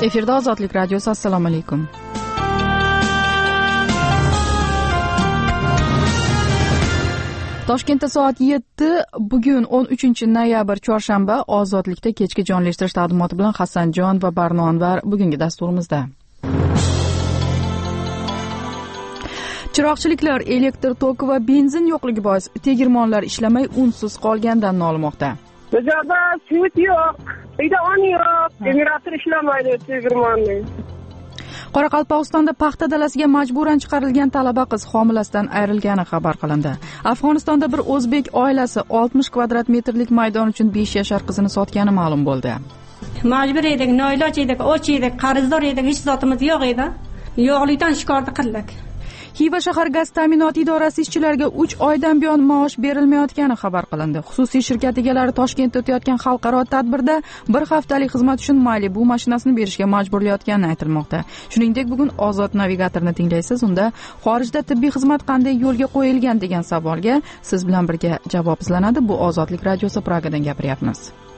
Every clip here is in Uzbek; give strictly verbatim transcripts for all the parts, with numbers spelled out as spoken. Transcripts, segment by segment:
Efirda Ozodlik radiosi. Assalomu alaykum. Toshkentda soat yetti, bugun o'n uchinchi noyabr chorshanba. Ozodlikda kechki jonlashtirish taqdimoti bilan Hasanjon va Barno Anvar bugungi dasturimizda. Chiroqchiliklar elektr toki va benzin yo'qligi bois tegirmonlar ishlamay unsiz qolgandan nolimoqda. Bizda sut yo'q, uyda on yo'q, generator ishlamaydi tegirmonning. Qoraqalpog'istonda paxta dalasiga majburan chiqarilgan talaba qiz homilasidan ayrilgani xabar qilindi. Afg'onistonda bir o'zbek oilasi oltmish kvadrat metrlik maydon uchun besh yashar qizini sotgani ma'lum bo'ldi. Majbur edik, noiloj edik, och edik, qarzdor edik, hech zotimiz yo'q edi. Yo'qlikdan shikoyat qildik. Xiva shahar gaz ta'minoti idorasi ishchilariga uch oydan buyon maosh berilmayotgani xabar qilindi. Xususiy shirkat egalari Toshkentda o'tayotgan xalqaro tadbirda bir haftalik xizmat uchun Malibu mashinasini berishga majburlayotgani aytilmoqda. Shuningdek, bugun Ozod navigatorni tinglaysiz. Unda xorijda tibbiy xizmat qanday yo'lga qo'yilgan degan savolga siz bilan birga javob izlanadi. Bu Ozodlik radiosi, Pragadan gapiryapmiz.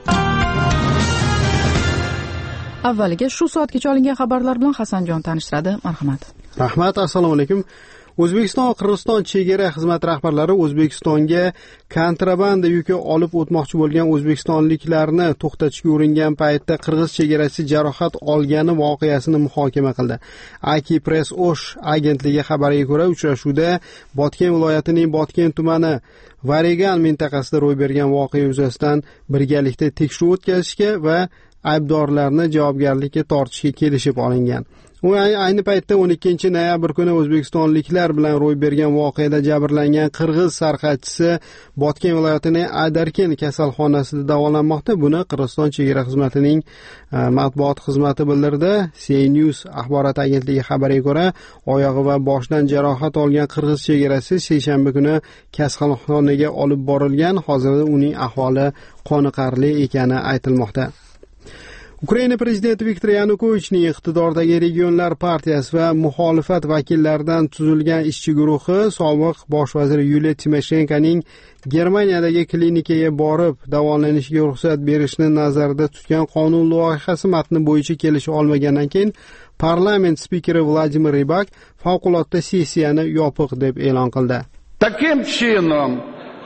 Avvaliga shu soatgacha olingan xabarlar bilan Hasanjon tanishtiradi. Marhamat. Rahmat, assalomu alaykum. O'zbekiston va Qirg'iziston chegara xizmat rahbarlari O'zbekistonga kontrabanda yuki olib o'tmoqchi bo'lgan o'zbekistonliklarni to'xtatishga uringan paytda qirg'iz chegarachi jarohat olgani voqeasini muhokama qildi. Aki Press Osh agentligi xabariga ko'ra, uchrashuvda Botken viloyatining Botken tumani Varegan mintaqasida ro'y bergan voqea yuzasidan birgalikda tekshiruv o'tkazishga va aybdorlarni javobgarlikka tortishga kelishib olingan. U ayni paytda o'n ikkinchi noyabr kuni o'zbekistonliklar bilan ro'y bergan voqeada jabrlangan qirg'iz sarxatchisi Botken viloyatining Aydarken kasalxonasida davolanmoqda. Buni Qirg'iziston chegara xizmatining matbuot xizmati bildirdi. C-News axborot agentligi xabariga ko'ra, oyog'i va boshidan jarohat olgan qirg'iz chegarasi seshanba kuni kasalxonaga olib borilgan. Hozirda uning ahvoli qoniqarli ekani aytilmoqda. Ukraina prezidenti Viktor Yanukovichning iqtidordagi Regionlar partiyasi va muxolifat vakillaridan tuzilgan ishchi guruhi sobiq bosh vazir Yuliya Timoshenkoning Germaniyadagi klinikaga borib davolanishiga ruxsat berishni nazarda tutgan qonun loyihasi matni bo'yicha kelisha olmagandan keyin parlament spikeri Vladimir Rybak favqulodda sessiyani yopiq deb e'lon qildi. Takim chinom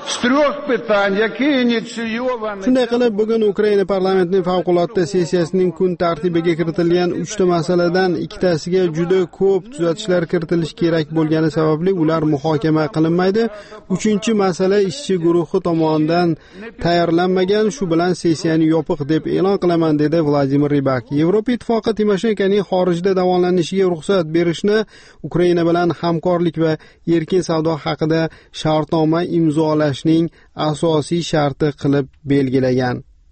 Shunday qilib, bugun Ukraina parlamentining favqulodda sessiyasining kun tartibiga kiritilgan uchta masaladan ikkitasiga juda ko'p tuzatishlar kiritilishi kerak bo'lgani sababli ular muhokama qilinmaydi. Uchinchi masala ishchi guruhi tomonidan tayyorlanmagan, shu bilan sessiyani yopiq deb e'lon qilaman, dedi Vladimir Rybak. Yevropa Ittifoqi Timoshenkoning xorijda davolanishiga ruxsat berishni Ukraina bilan hamkorlik va erkin savdo haqida shartnoma imzolash ning asosiy sharti qilib belgilagan.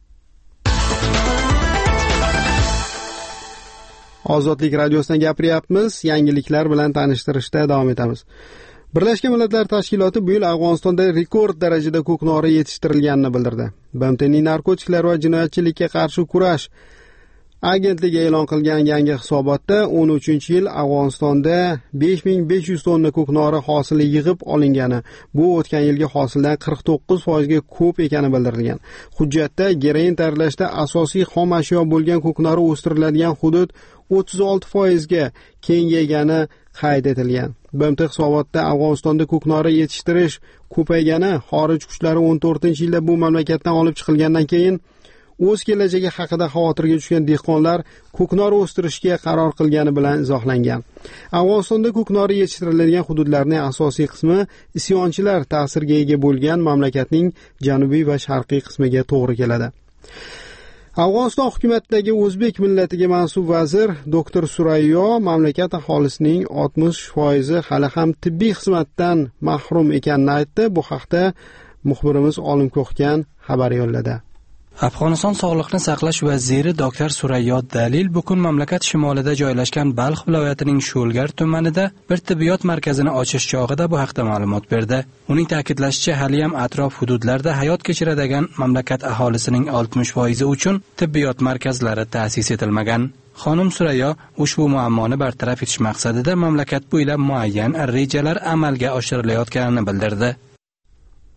Ozodlik radiosidan gapiryapmiz. Yangiliklar bilan tanishtirishda davom etamiz. Birlashgan Millatlar Tashkiloti bu yil Afg'onistonda rekord darajada ko'knori yetishtirilganini bildirdi. B M Tning narkotiklar va jinoyatchilikka qarshi kurash agentligi e'lon qilgan yangi hisobotda o'n uchinchi yil Afg'onistonda besh ming besh yuz tonna ko'knori hosili yig'ib olingani, bu o'tgan yilgi hosildan qirq to'qqiz foiz ga ko'p ekani bildirilgan. Hujjatda geroin tayyorlashda asosiy xom ashyo bo'lgan ko'knori o'stiriladigan hudud o'ttiz olti foiz ga kengaygani qayd etilgan. B M T hisobotda Afg'onistonda ko'knori yetishtirish ko'paygani, xorij kuchlari o'n to'rtinchi yilda bu mamlakatdan olib chiqilgandan keyin o'z kelajagi haqida xavotirga tushgan dehqonlar ko'knor o'stirishga qaror qilgani bilan izohlangan. Afg'onistonda ko'knori yetishtiriladigan hududlarning asosiy qismi isyonchilar ta'siriga ega bo'lgan mamlakatning janubiy va sharqiy qismiga to'g'ri keladi. Afg'oniston hukumatidagi o'zbek millatiga mansub vazir doktor Surayyo mamlakat aholisining oltmish foizi hali ham tibbiy xizmatdan mahrum ekanini aytdi. Bu haqda muxbirimiz Olim Ko'xgan xabar yo'lladi. Afg'oniston sog'liqni saqlash vaziri doktor Surayyo Dalil bugun mamlakat shimolida joylashgan Balx viloyatining Sho'lgar tumanida bir tibbiyot markazini ochish chog'ida bu haqda ma'lumot berdi. Uning ta'kidlashicha, hali ham atrof hududlarda hayot kechiradigan mamlakat aholisining oltmish foizi uchun tibbiyot markazlari ta'sis etilmagan. Xonim Surayyo ushbu muammoni bartaraf etish maqsadida mamlakat bo'ylab muayyan rejalar amalga oshirilayotganini bildirdi.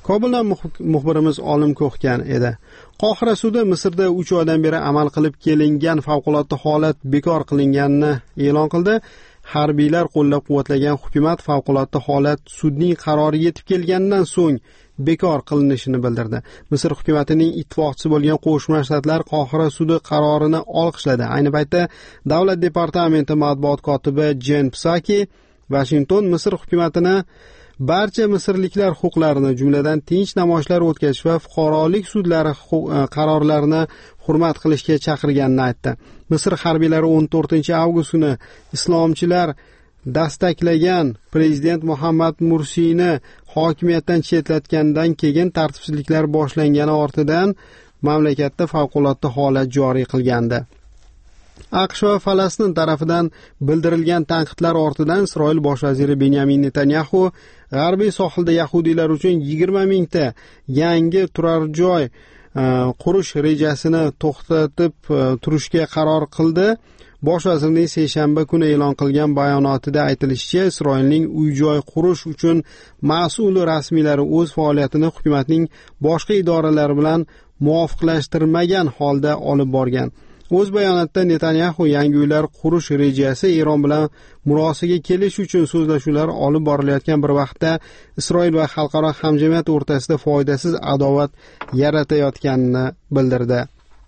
Kobuldan muxbirimiz Olim Ko'xgan edi. Qohira sudi Misrda uch oydan beri amal qilib kelingan favqulodda holat bekor qilinganini e'lon qildi. Harbiylar qo'llab-quvvatlagan hukumat favqulodda holat sudning qarori yetib kelgandan so'ng bekor qilinishini bildirdi. Misr hukumatining ittifoqchisi bo'lgan Qo'shma Shtatlar Qohira sudi qarorini olqishladi. Ayni paytda Davlat departamenti matbuot kotibi Jen Psaki Washington Misr hukumatini barcha misrliklar huquqlarini, jumladan tinch namoyishlar o'tkazish va fuqarolik sudlari qarorlarini hurmat qilishga chaqirganini aytdi. Misr harbiylari o'n to'rtinchi avgust kuni islomchilar dastaklagan prezident Muhammad Mursini hokimiyatdan chetlatgandan keyin tartibsizliklar boshlangani ortidan mamlakatda favqulodda holat joriy qilgandi. AQSh va Falastin tarafidan bildirilgan tanqidlar ortidan Isroil bosh vaziri Benyamin Netanyahu g'arbiy sohilda yahudiylar uchun yigirma mingta yangi turar joy qurish rejasini to'xtatib turishga qaror qildi. Bosh vazirning seshanba kuni e'lon qilgan bayonotida aytilishicha, Isroilning uy-joy qurish uchun mas'ul rasmiylari o'z faoliyatini hukumatning boshqa idoralari bilan muvofiqlashtirmagan holda olib borgan. O'z bayonotida Netanyahu yangi uylar qurish rejasi Eron bilan murosaga kelish uchun so'zlashuvlar olib borilayotgan bir vaqtda Isroil va xalqaro hamjamiyat o'rtasida foydasiz adovat yaratayotganini bildirdi.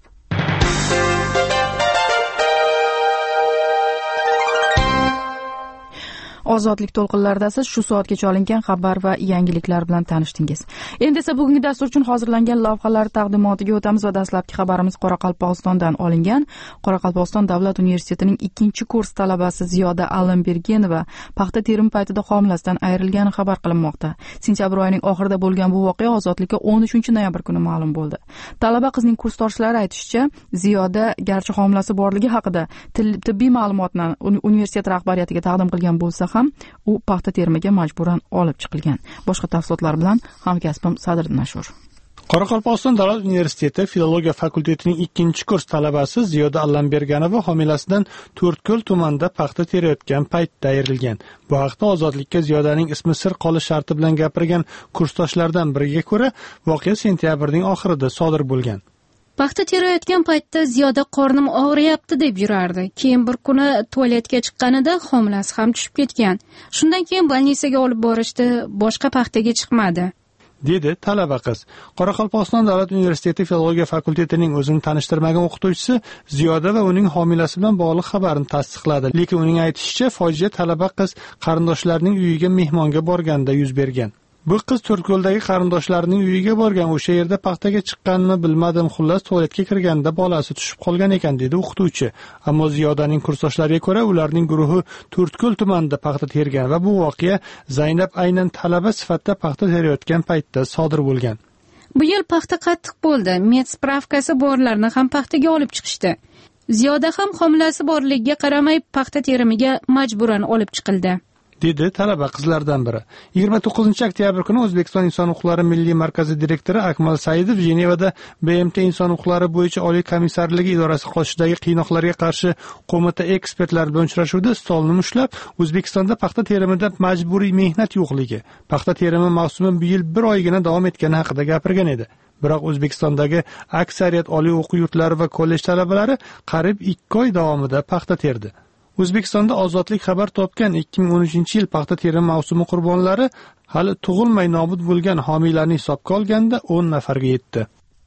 Ozodlik to'lqinlarida siz shu soatgacha olingan xabar va yangiliklar bilan tanishdingiz. Endi esa bugungi dastur uchun hozirlangan lavhalar taqdimotiga o'tamiz va dastlabki xabarimiz Qoraqalpog'istondan olingan. Qoraqalpog'iston davlat universitetining ikkinchi kurs talabasi Ziyoda Allambergenova paxta terimi paytida homilasidan ayrilgani xabar qilinmoqda. Sentyabr oyining oxirida bo'lgan bu voqea Ozodlikka o'n uchinchi noyabr kuni ma'lum bo'ldi. Talaba qizning kursdoshlari aytishicha, Ziyoda garchi homilasi borligi haqida tibbiy ma'lumotni universitet rahbariyatiga taqdim qilgan bo'lsa ham u paxta terimiga majburan olib chiqilgan. Boshqa tafsilotlar bilan hamkasbim Sadriddin Ashur. Qoraqalpog'iston davlat universiteti filologiya fakultetining ikkinchi kurs talabasi Ziyoda Allambergenova homilasidan To'rtko'l tumanida paxta terayotgan paytda ayrilgan. Bu haqda Ozodlikka Ziyodaning ismi sir qolish sharti bilan gapirgan kursdoshlardan biriga ko'ra, voqea sentyabrning oxirida sodir bo'lgan. Paxta terayotgan paytda Ziyoda qornim og'riyapti deb yurardi. Keyin bir kuni tualetga chiqqanida homilasi ham tushib ketgan. Shundan keyin bolnitsaga olib borishdi, boshqa paxtaga chiqmadi, dedi talaba qiz. Qoraqalpog'iston davlat universiteti filologiya fakultetining o'zini tanishtirmagan o'qituvchisi Ziyoda va uning homilasi bilan bog'liq xabarni tasdiqladi. Lekin uning aytishicha, fojia talaba qiz qarindoshlarining uyiga mehmonga borganda yuz bergan. Bu qiz To'rtko'ldagi qarindoshlarining uyiga borgan, o'sha yerda paxtaga chiqqanini bilmadim, xullas tualetga kirganda bolasi tushib qolgan ekan, dedi o'qituvchi. Ammo Ziyodaning kursdoshlariga ko'ra, ularning guruhi To'rtko'l tumanida paxta tergan va bu voqea Zaynab aynan talaba sifatida paxta terayotgan paytda sodir bo'lgan. Bu yil paxta qattiq bo'ldi. Med spravkasi borlarni ham paxtaga olib chiqishdi. Ziyoda ham homilasi borligiga qaramay paxta terimiga majburan olib chiqildi, dedi talaba qizlardan biri. yigirma to'qqizinchi oktyabr kuni O'zbekiston Inson huquqlari milliy markazi direktori Akmal Saidov Jenevada B M T Inson huquqlari bo'yicha Oliy komissarligi idorasi qoshidagi qiynoqlarga qarshi qo'mita ekspertlari bilan uchrashuvda stolni mushlab, O'zbekistonda paxta terimida majburiy mehnat yo'qligi, paxta terimi mavsumi bu yil bir oygina davom etgani haqida gapirgan edi. Biroq O'zbekistondagi aksariyat oliy o'quv yurtlari va kollej talabalari qariyb ikki oy davomida paxta terdi. O'zbekistonda ozodlik xabar topgan ikki ming o'n uchinchi yil paxta terimi mavsumi qurbonlari hali tug'ilmay nobud bo'lgan homiylarni hisobga olganda o'n nafarga yetdi.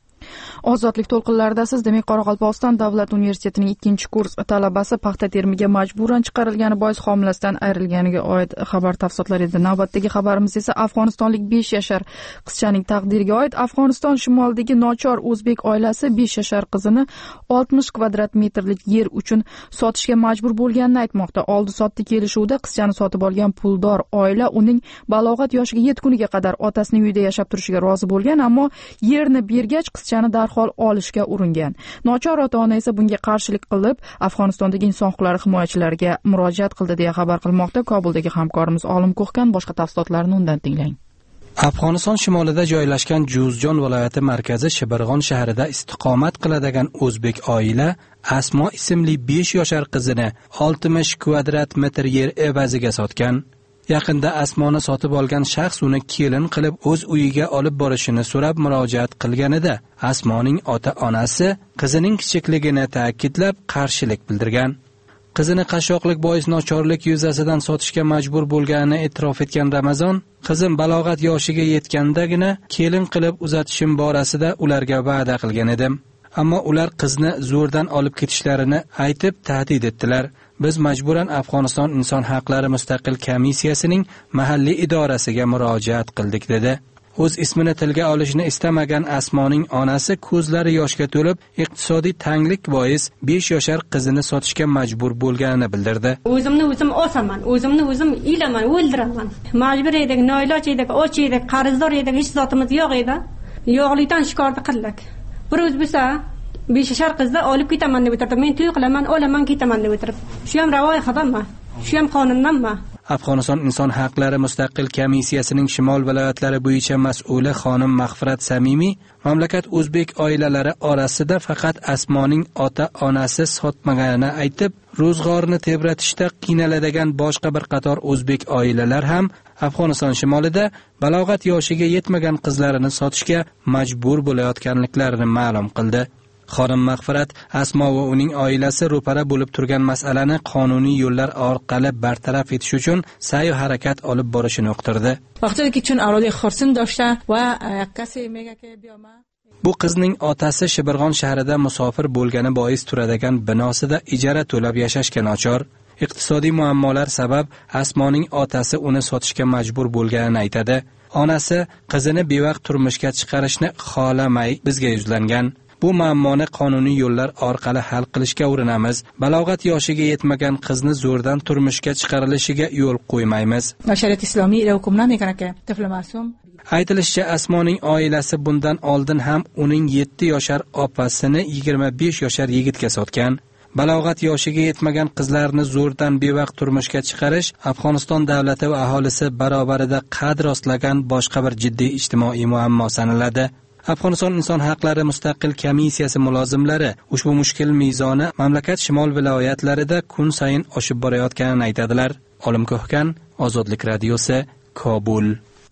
Ozodlik to'lqinlarida siz demak Qoraqalpog'iston davlat universitetining ikkinchi kurs talabasi paxta terimiga majburan chiqarilgani bois homilasidan ayrilganiga oid xabar tafsilotlari edi. Navbatdagi xabarimiz esa Afg'onistonlik besh yashar qizchaning taqdiriga oid. Afg'oniston shimolidagi nochor o'zbek oilasi besh yashar qizini oltmish kvadrat metrlik yer uchun sotishga majbur bo'lganini aytmoqda. Oldi-sotdi kelishuvda qizchani sotib olgan puldor oila uning balog'at yoshiga yetguniga qadar otasining uyida yashab turishiga rozi bo'lgan, ammo yerni bergach qizchani darhol olishga uringan. Nochor ota-ona esa bunga qarshilik qilib, Afg'onistondagi inson huquqlari himoyachilariga murojaat qildi deya xabar qilmoqda Kobuldagi hamkorimiz Olim Ko'xgan. Boshqa tafsilotlarni undan tinglang. Afg'oniston shimolida joylashgan Juzjon viloyati markazi Shibirg'on shahrida istiqomat qiladigan o'zbek oila Asmo ismli besh yashar qizini oltmish kvadrat metr yer evaziga sotgan. Yaqinda Asmoni sotib olgan shaxs uni kelin qilib o'z uyiga olib borishini so'rab murojaat qilganida, Asmoning ota-onasi qizining kichikligini ta'kidlab qarshilik bildirgan. Qizini qashshoqlik bois nochorlik yuzasidan sotishga majbur bo'lganini e'tirof etgan Ramazon, qizim balog'at yoshiga yetgandagina kelin qilib uzatishim borasida ularga va'da qilgan edim. Ammo ular qizni zo'rdan olib ketishlarini aytib tahdid etdilar. Biz majburan Afg'oniston inson haqlari mustaqil komissiyasining mahalliy idorasiga murojaat qildik dedi. O'z ismini tilga olishni istamagan Asmoning onasi ko'zlari yoshga to'lib, iqtisodiy tanglik bois besh yoshar qizini sotishga majbur bo'lganini bildirdi. O'zimni o'zim osaman, o'zimni o'zim ilaman, o'ldiraman. Majbur edik, noiloj edik, och edik, qarzdor edik, hech zotimiz yo'q edi. Yo'qlikdan shikoyat qildik. Bir o'z bo'lsa besh yoshar qizni olib ketaman deb o'tirdi. Men to'y qilaman, olaman, ketaman deb o'tirib. Shu ham ravoyatdanmi? Shu ham qonundanmi? Afg'oniston inson haqlari mustaqil komissiyasining Shimol viloyatlari bo'yicha mas'uli xonim Mag'firat Samimiy mamlakat o'zbek oilalari orasida faqat Asmoning ota-onasi sotmaganini aytib, ro'zg'orni tebratishda qiynaladigan boshqa bir qator o'zbek oilalar ham Afg'oniston shimolida balog'at yoshiga yetmagan qizlarini sotishga majbur bo'layotganliklarini ma'lum qildi. Xonim Mag'firat Asmo va uning oilasi ro'para bo'lib turgan masalani qonuniy yo'llar orqali bartaraf etish uchun sa'y va harakat olib borishini uqtirdi. Vaqtida chun avlodi xursin doshta va kasi megake biyoma. Bu qizning otasi Shibirg'on shahrida musofir bo'lgani bois turadigan binosida ijara to'lab yashashga nochor. Iqtisodiy muammolar sabab Asmoning otasi uni sotishga majbur bo'lganini aytadi. Onasi qizini bevaqt turmushga chiqarishni xohlamay bizga yuzlangan. Bu muammoni qonuniy yo'llar orqali hal qilishga urinamiz. Balog'at yoshiga yetmagan qizni zo'rdan turmushga chiqarilishiga yo'l qo'ymaymiz. Shariat islomiy hukmlar mekanaka tiflamasum. Aytilishicha, Asmoning oilasi bundan oldin ham uning yetti yoshar opasini yigirma besh yoshar yigitga sotgan. Balog'at yoshiga yetmagan qizlarni zo'rdan bevaqt turmushga chiqarish Afg'oniston davlati va aholisi barobarida qad rostlagan boshqa bir jiddiy ijtimoiy muammo sanaladi. Afg'oniston inson haqlari mustaqil komissiyasi mulozimlari ushbu mushkil mezoni mamlakat shimol viloyatlarida kun sayin oshib borayotganini aytadilar. Olim Ko'hkan, Ozodlik radiosi, Kobul.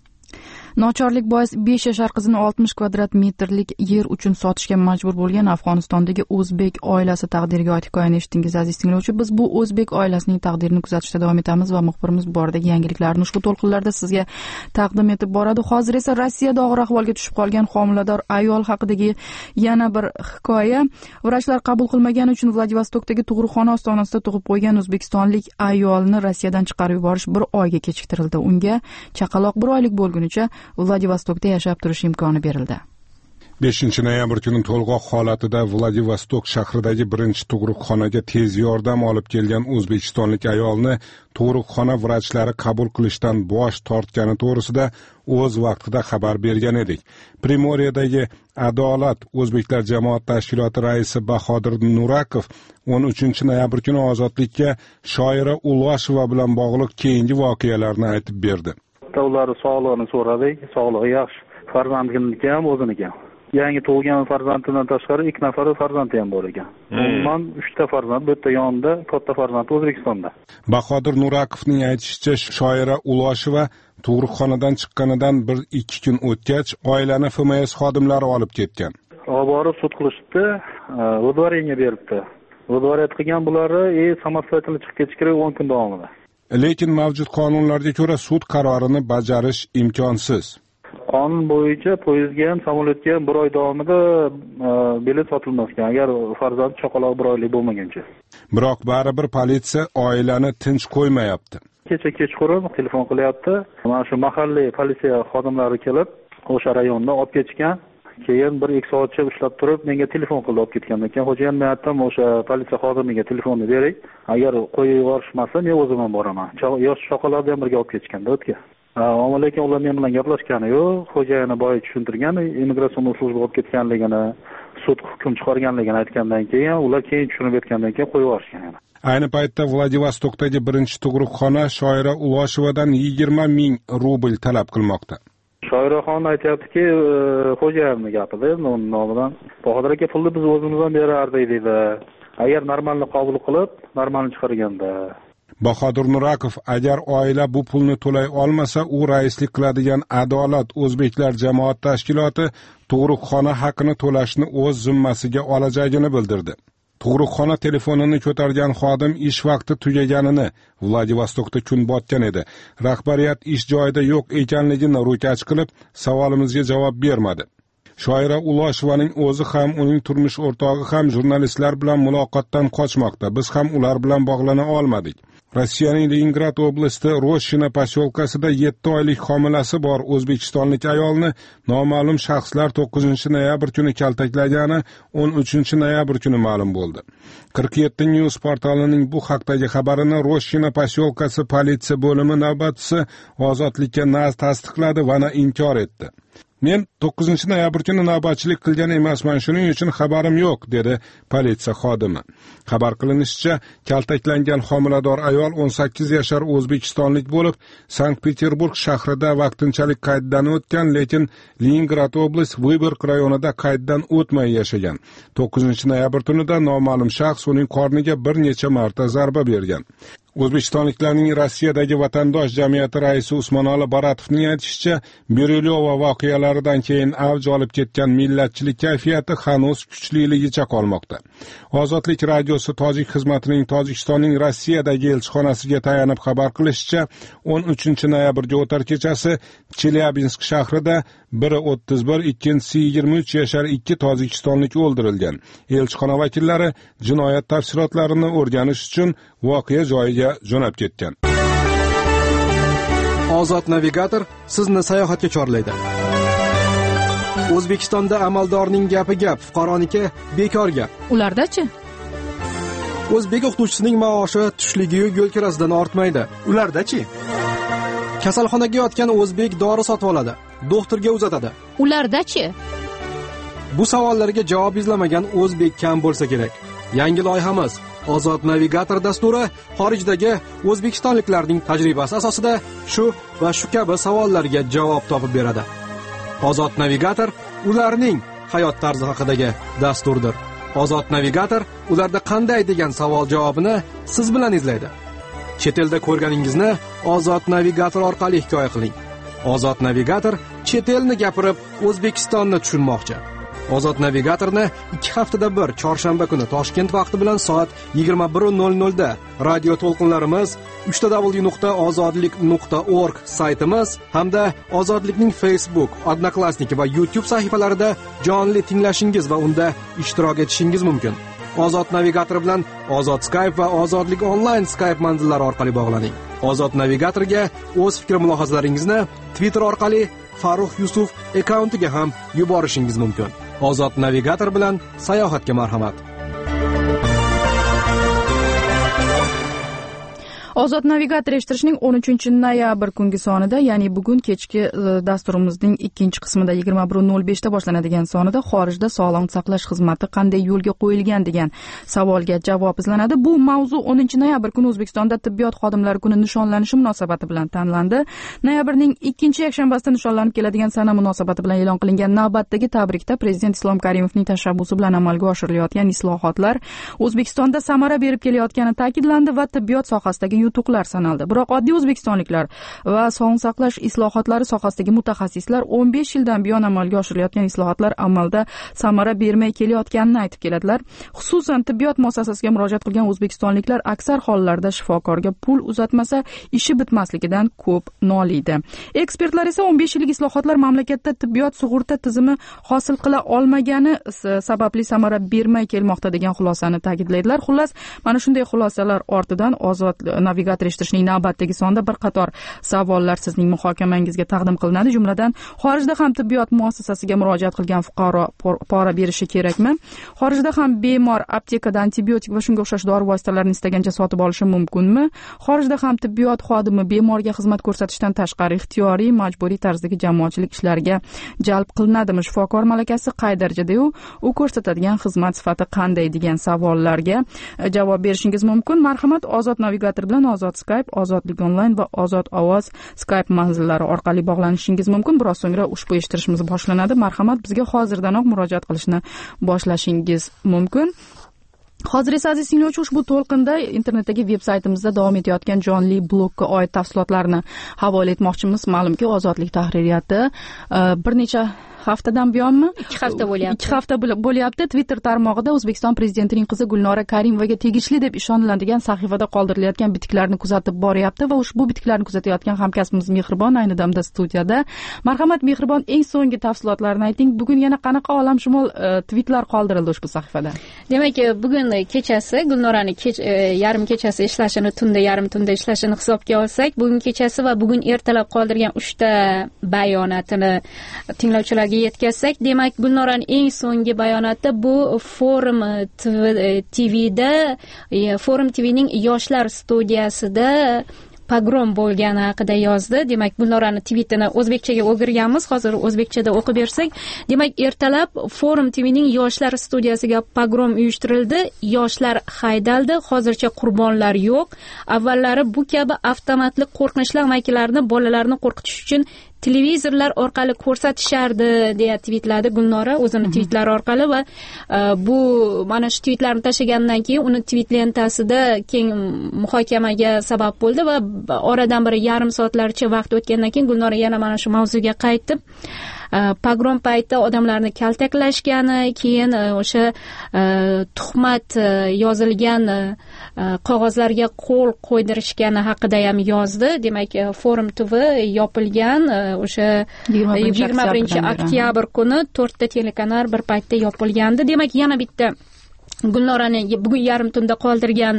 Nochorlik bois besh yoshar qizini oltmish kvadrat metrlik yer uchun sotishga majbur bo'lgan Afg'onistondagi o'zbek oilasi taqdiriga oid hikoyani eshitdingiz aziz tinglovchi. Biz bu o'zbek oilasining taqdirini kuzatishda davom etamiz va muxbirimiz bordagi yangiliklarni ushbu to'lqinlarda sizga taqdim etib boradi. Hozir esa Rossiyada og'ir ahvolga tushib qolgan homilador ayol haqidagi yana bir hikoya. Vrachlar qabul qilmagani uchun Vladivostokdagi tug'ruqxona ostonasida tug'ib qo'ygan o'zbekistonlik ayolni Rossiyadan chiqarib yuborish bir oyga kechiktirildi. Unga chaqaloq bir oylik bo'lgunicha Vladivostokda yashab turish imkoni berildi. beshinchi noyabr kuni to'lg'oq holatida Vladivostok shahridagi birinchi tug'ruqxonaga tez yordam olib kelgan o'zbekistonlik ayolni tug'ruqxona vrachlari qabul qilishdan bosh tortgani to'g'risida o'z vaqtida xabar bergan edik. Primoriyadagi Adolat o'zbeklar jamoat tashkiloti raisi Bahodir Nurakov o'n uchinchi noyabr kuni Ozodlikka shoira Ulashova bilan bog'liq keyingi voqealarni aytib berdi. Ular sog'lig'ini so'radik, sog'lig'i yaxshi. Farzandiniki ham o'ziniki ham. Yangi tug'ilgan farzandidan tashqari ikki nafar farzandi ham bor ekan. Umuman uchta farzand, bu yerda yonida katta farzand O'zbekistonda. Bahodir Nurakovning aytishicha, shoira Ulashova tug'ruqxonadan chiqqanidan bir ikki kun o'tgach, oilani F M S xodimlari olib ketgan. Olib borib sud qilishdi, vodvoreniya beribdi. Vodvoriyat qilgan bularni, e samostoyatli chiqib ketish kerak o'n kun davomida. Lekin mavjud qonunlarga ko'ra sud qarorini bajarish imkonsiz. Qonun bo'yicha poyezdga ham, samolyotga ham bir oy davomida bilet sotilmas ekan, agar farzand chaqaloq bir oylik bo'lmaguncha. Biroq baribir politsiya oilani tinch qo'ymayapti. Kecha kechqurun telefon qilyapti. Mana shu mahalliy politsiya xodimlari kelib, o'sha rayonda olib ketgan. Keyin bir ikki soatcha ushlab turib, menga telefon qilib olib ketgan ekan. Xo'jayin men aytdim, o'sha politsiya xodimiga telefonni bering. Agar qo'yib yuborishmasa, men o'zim ham boraman. Yosh chaqaloqni ham birga olib ketishganda o'tga. Ammo lekin ular men bilan gaplashgani yo'q. Xo'jayini boy tushuntirgan, immigratsiya slujba olib ketganligini, sud hukm chiqarganligini aytgandan keyin, ular keyin tushunib yetgandan keyin qo'yib yuborishgan yana. Ayni paytda Vladivostokdagi birinchi tug'ruqxona shoira Ulashovadan yigirma ming rubl talab qilmoqda. Shoiraxon aytayaptiki, xo'jayimning gapida, nomidan, Bahodir aka pulni biz o'zimizdan berardik dedi. Agar normalni qabul qilib, normalni chiqarganda. Bahodir Nurakov: agar oila bu pulni to'lay olmasa, u raislik qiladigan Adolat o'zbeklar jamoat tashkiloti tug'ruqxona haqini to'lashni o'z zimmasiga olajagini bildirdi. Tug'ruqxona telefonini ko'targan xodim ish vaqti tugaganini, Vladivostokda kun botgan edi. Rahbariyat ish joyida yo'q ekanligini ro'kach qilib, savolimizga javob bermadi. Shoira Uloshovaning o'zi ham, uning turmush o'rtog'i ham jurnalistlar bilan muloqotdan qochmoqda. Biz ham ular bilan bog'lana olmadik. Rossiyaning Leningrad oblasti Roshina posyolkasida yetti oylik homilasi bor o'zbekistonlik ayolni noma'lum shaxslar to'qqizinchi noyabr kuni kaltaklagani o'n uchinchi noyabr kuni ma'lum bo'ldi. qirq yetti News portalining bu haqdagi xabarini Roshina posyolkasi politsiya bo'limi navbatchisi Ozodlikka naz tasdiqladi va na inkor etdi. Men to'qqizinchi noyabr kuni navbatchilik qilgan emasman, shuning uchun xabarim yo'q, dedi politsiya xodimi. Xabar qilinishicha, kaltaklangan homilador ayol o'n sakkiz yashar o'zbekistonlik bo'lib, Sankt-Peterburg shahrida vaqtinchalik qayddan o'tgan, lekin Leningrad oblast Vyborg rayonida qayddan o'tmay yashagan. to'qqizinchi noyabr tunida noma'lum shaxs uning qorniga bir necha marta zarba bergan. O'zbekistonliklarning Rossiyadagi vatandosh jamiyati raisi Usmonali Baratovning aytishicha, Berilyova voqealaridan keyin avj olib ketgan millatchilik kayfiyati hanuz kuchliligicha qolmoqda. Ozodlik radiosi tojik xizmatining Tojikistonning Rossiyadagi elchixonasiga tayanib xabar qilishicha, o'n uchinchi noyabrga o'tar kechasi Chelyabinsk shahrida biri o'ttiz bir, ikkinchisi yigirma uch yashar ikki tojikistonlik o'ldirilgan. Elchixona vakillari jinoyat tafsilotlarini o'rganish uchun voqea joyiga jo'nab ketgan. Ozod navigator sizni sayohatga chorlaydi. O'zbekistonda amaldorning gapi gap, fuqaroniki bekor gap. Ularda-chi? O'zbek o'qituvchisining maoshi tushligi yo'l kirasidan ortmaydi. Ularda-chi? Kasalxonaga yotgan o'zbek dori sotib oladi, doktorga uzatadi. Ularda-chi? Bu savollarga javob izlamagan o'zbek kam bo'lsa kerak. Yangi loyihamiz Ozod navigator dasturi xorijdagi o'zbekistonliklarning tajribasi asosida shu va shu kabi savollarga javob topib beradi. Ozod navigator ularning hayot tarzi haqidagi dasturdir. Ozod navigator ularda qanday degan savol javobini siz bilan izlaydi. Chet elda ko'rganingizni Ozod navigator orqali hikoya qiling. Ozod navigator chet elni gapirib O'zbekistonni tushunmoqchi. Ozod navigatorni ikki haftada bir chorshanba kuni Toshkent vaqti bilan soat yigirma bir nol nol da radio to'lqinlarimiz uch w nuqta ozodlik nuqta org saytimiz hamda Ozodlikning Facebook, Odnoklassniki va YouTube sahifalarida jonli tinglashingiz va unda ishtirok etishingiz mumkin. Ozod navigator bilan Ozod Skype va Ozodlik onlayn Skype manzillari orqali bog'laning. Ozod navigatorga o'z fikr mulohazalaringizni Twitter orqali Farruh Yusuf akkauntiga ham yuborishingiz mumkin. Ozod navigator bilan sayohatga marhamat. Ozod navigator eshittirishning o'n uchinchi noyabr kungi sonida, ya'ni bugun kechki dasturimizning ikkinchi qismida yigirma bir nol besh da boshlanadigan sonida xorijda sog'liqni saqlash xizmati qanday yo'lga qo'yilgan degan savolga javob izlanadi. Bu mavzu o'ninchi noyabr kuni O'zbekistonda tibbiyot xodimlari kuni nishonlanishi munosabati bilan tanlandi. Noyabrning ikkinchi yakshanbasida nishonlanib keladigan sana munosabati bilan e'lon qilingan navbatdagi tabrikda Prezident Islom Karimovning tashabbusi bilan amalga oshirilayotgan islohotlar O'zbekistonda samara berib kelayotgani ta'kidlandi va tibbiyot sohasidagi yutuqlar sanaldi. Biroq oddiy o'zbekistonliklar va sog'liqni saqlash islohotlari sohasidagi mutaxassislar o'n besh yildan buyon amalga oshirilayotgan islohotlar amalda samara bermay kelayotganini aytib keladilar. Xususan tibbiyot muassasasiga murojaat qilgan o'zbekistonliklar aksar hollarda shifokorga pul uzatmasa ishi bitmasligidan ko'p noliydi. Ekspertlar esa o'n besh yillik islohotlar mamlakatda tibbiyot sug'urta tizimi hosil qila olmagani sababli samara bermay kelmoqda degan xulosani ta'kidlaydilar. Xullas, mana shunday xulosalar ortidan Ozod navigator eshittirishning navbatdagi sonida bir qator savollar sizning muhokamangizga taqdim qilinadi. Jumladan, xorijda ham tibbiyot muassasasiga murojaat qilgan fuqaro pora berishi kerakmi? Xorijda ham bemor aptekadan antibiotik va shunga o'xshash dori vositalarini istagancha sotib olishi mumkinmi? Xorijda ham tibbiyot xodimi bemorga xizmat ko'rsatishdan tashqari ixtiyoriy, majburiy tarzdagi jamoatchilik ishlariga jalb qilinadimi? Shifokor malakasi qay darajada-yu, u ko'rsatadigan xizmat sifati qanday degan savollarga javob berishingiz mumkin. Marhamat, Ozod navigator bilan Ozod Skype, Ozodlik onlayn va Ozod ovoz Skype manzillari orqali bog'lanishingiz mumkin. Biroz so'ngra ushbu eshittirishimiz boshlanadi. Marhamat, bizga hozirdanoq murojaat qilishni boshlashingiz mumkin. hozir esa aziz tinglovchi, ushbu to'lqinda internetdagi veb saytimizda davom etayotgan jonli blokka oid tafsilotlarni havola etmoqchimiz. Ma'lumki, Ozodlik tahririyati bir necha haftadan buyonmi ikki hafta bo'lyapti ikki hafta bo'lyapti Twitter tarmog'ida O'zbekiston prezidentining qizi Gulnora Karimovaga tegishli deb ishoniladigan sahifada qoldirilayotgan bitiklarni kuzatib boryapti va ushbu bitiklarni kuzatayotgan hamkasbimiz Mehribon ayni damda studiyada. Marhamat Mehribon, eng so'nggi tafsilotlarni ayting. Bugun yana qanaqa olamshumul tweetlar qoldirildi ushbu sahifada? Demak, bugun kechasi Gulnorani kech, yarim kechasi ishlashini, tunda yarim tunda ishlashini hisobga olsak, bugun kechasi va bugun ertalab qoldirgan uchta bayonotini tinglovchilar yetkazsak, demak, Gulnoraning eng so'nggi bayonoti bu Forum T V'da, Forum T V'ning yoshlar studiyasida pogrom bo'lgani haqida yozdi. Demak, Gulnorani tweetini o'zbekchaga o'girganmiz. Hozir o'zbekchada o'qib bersak, demak, ertalab Forum T V'ning yoshlar studiyasiga pogrom uyushtirildi, yoshlar haydaldi, hozircha qurbonlar yo'q. Avvallari bu kabi avtomatli qo'rqinchli amakilarni bolalarni qo'rqitish uchun televizorlar orqali ko'rsatishardi deya tweetladi Gulnora o'zini tweetlari orqali va bu mana shu tweetlarni tashlagandan keyin uni tweet lentasida keng muhokamaga sabab bo'ldi va oradan bir yarim soatlarcha vaqt o'tgandan keyin Gulnora yana mana shu mavzuga qaytdi. Pogrom payti odamlarni kaltaklashgani, keyin o'sha tuhmat yozilgan qog'ozlarga qo'l qo'ydirishgani haqida ham yozdi. Demak, Forum T V yopilgan o'sha yigirma birinchi oktyabr kuni to'rtta telekanal bir paytda yopilgandi. Demak, yana bitta Gulnorani bugun yarim tunda qoldirgan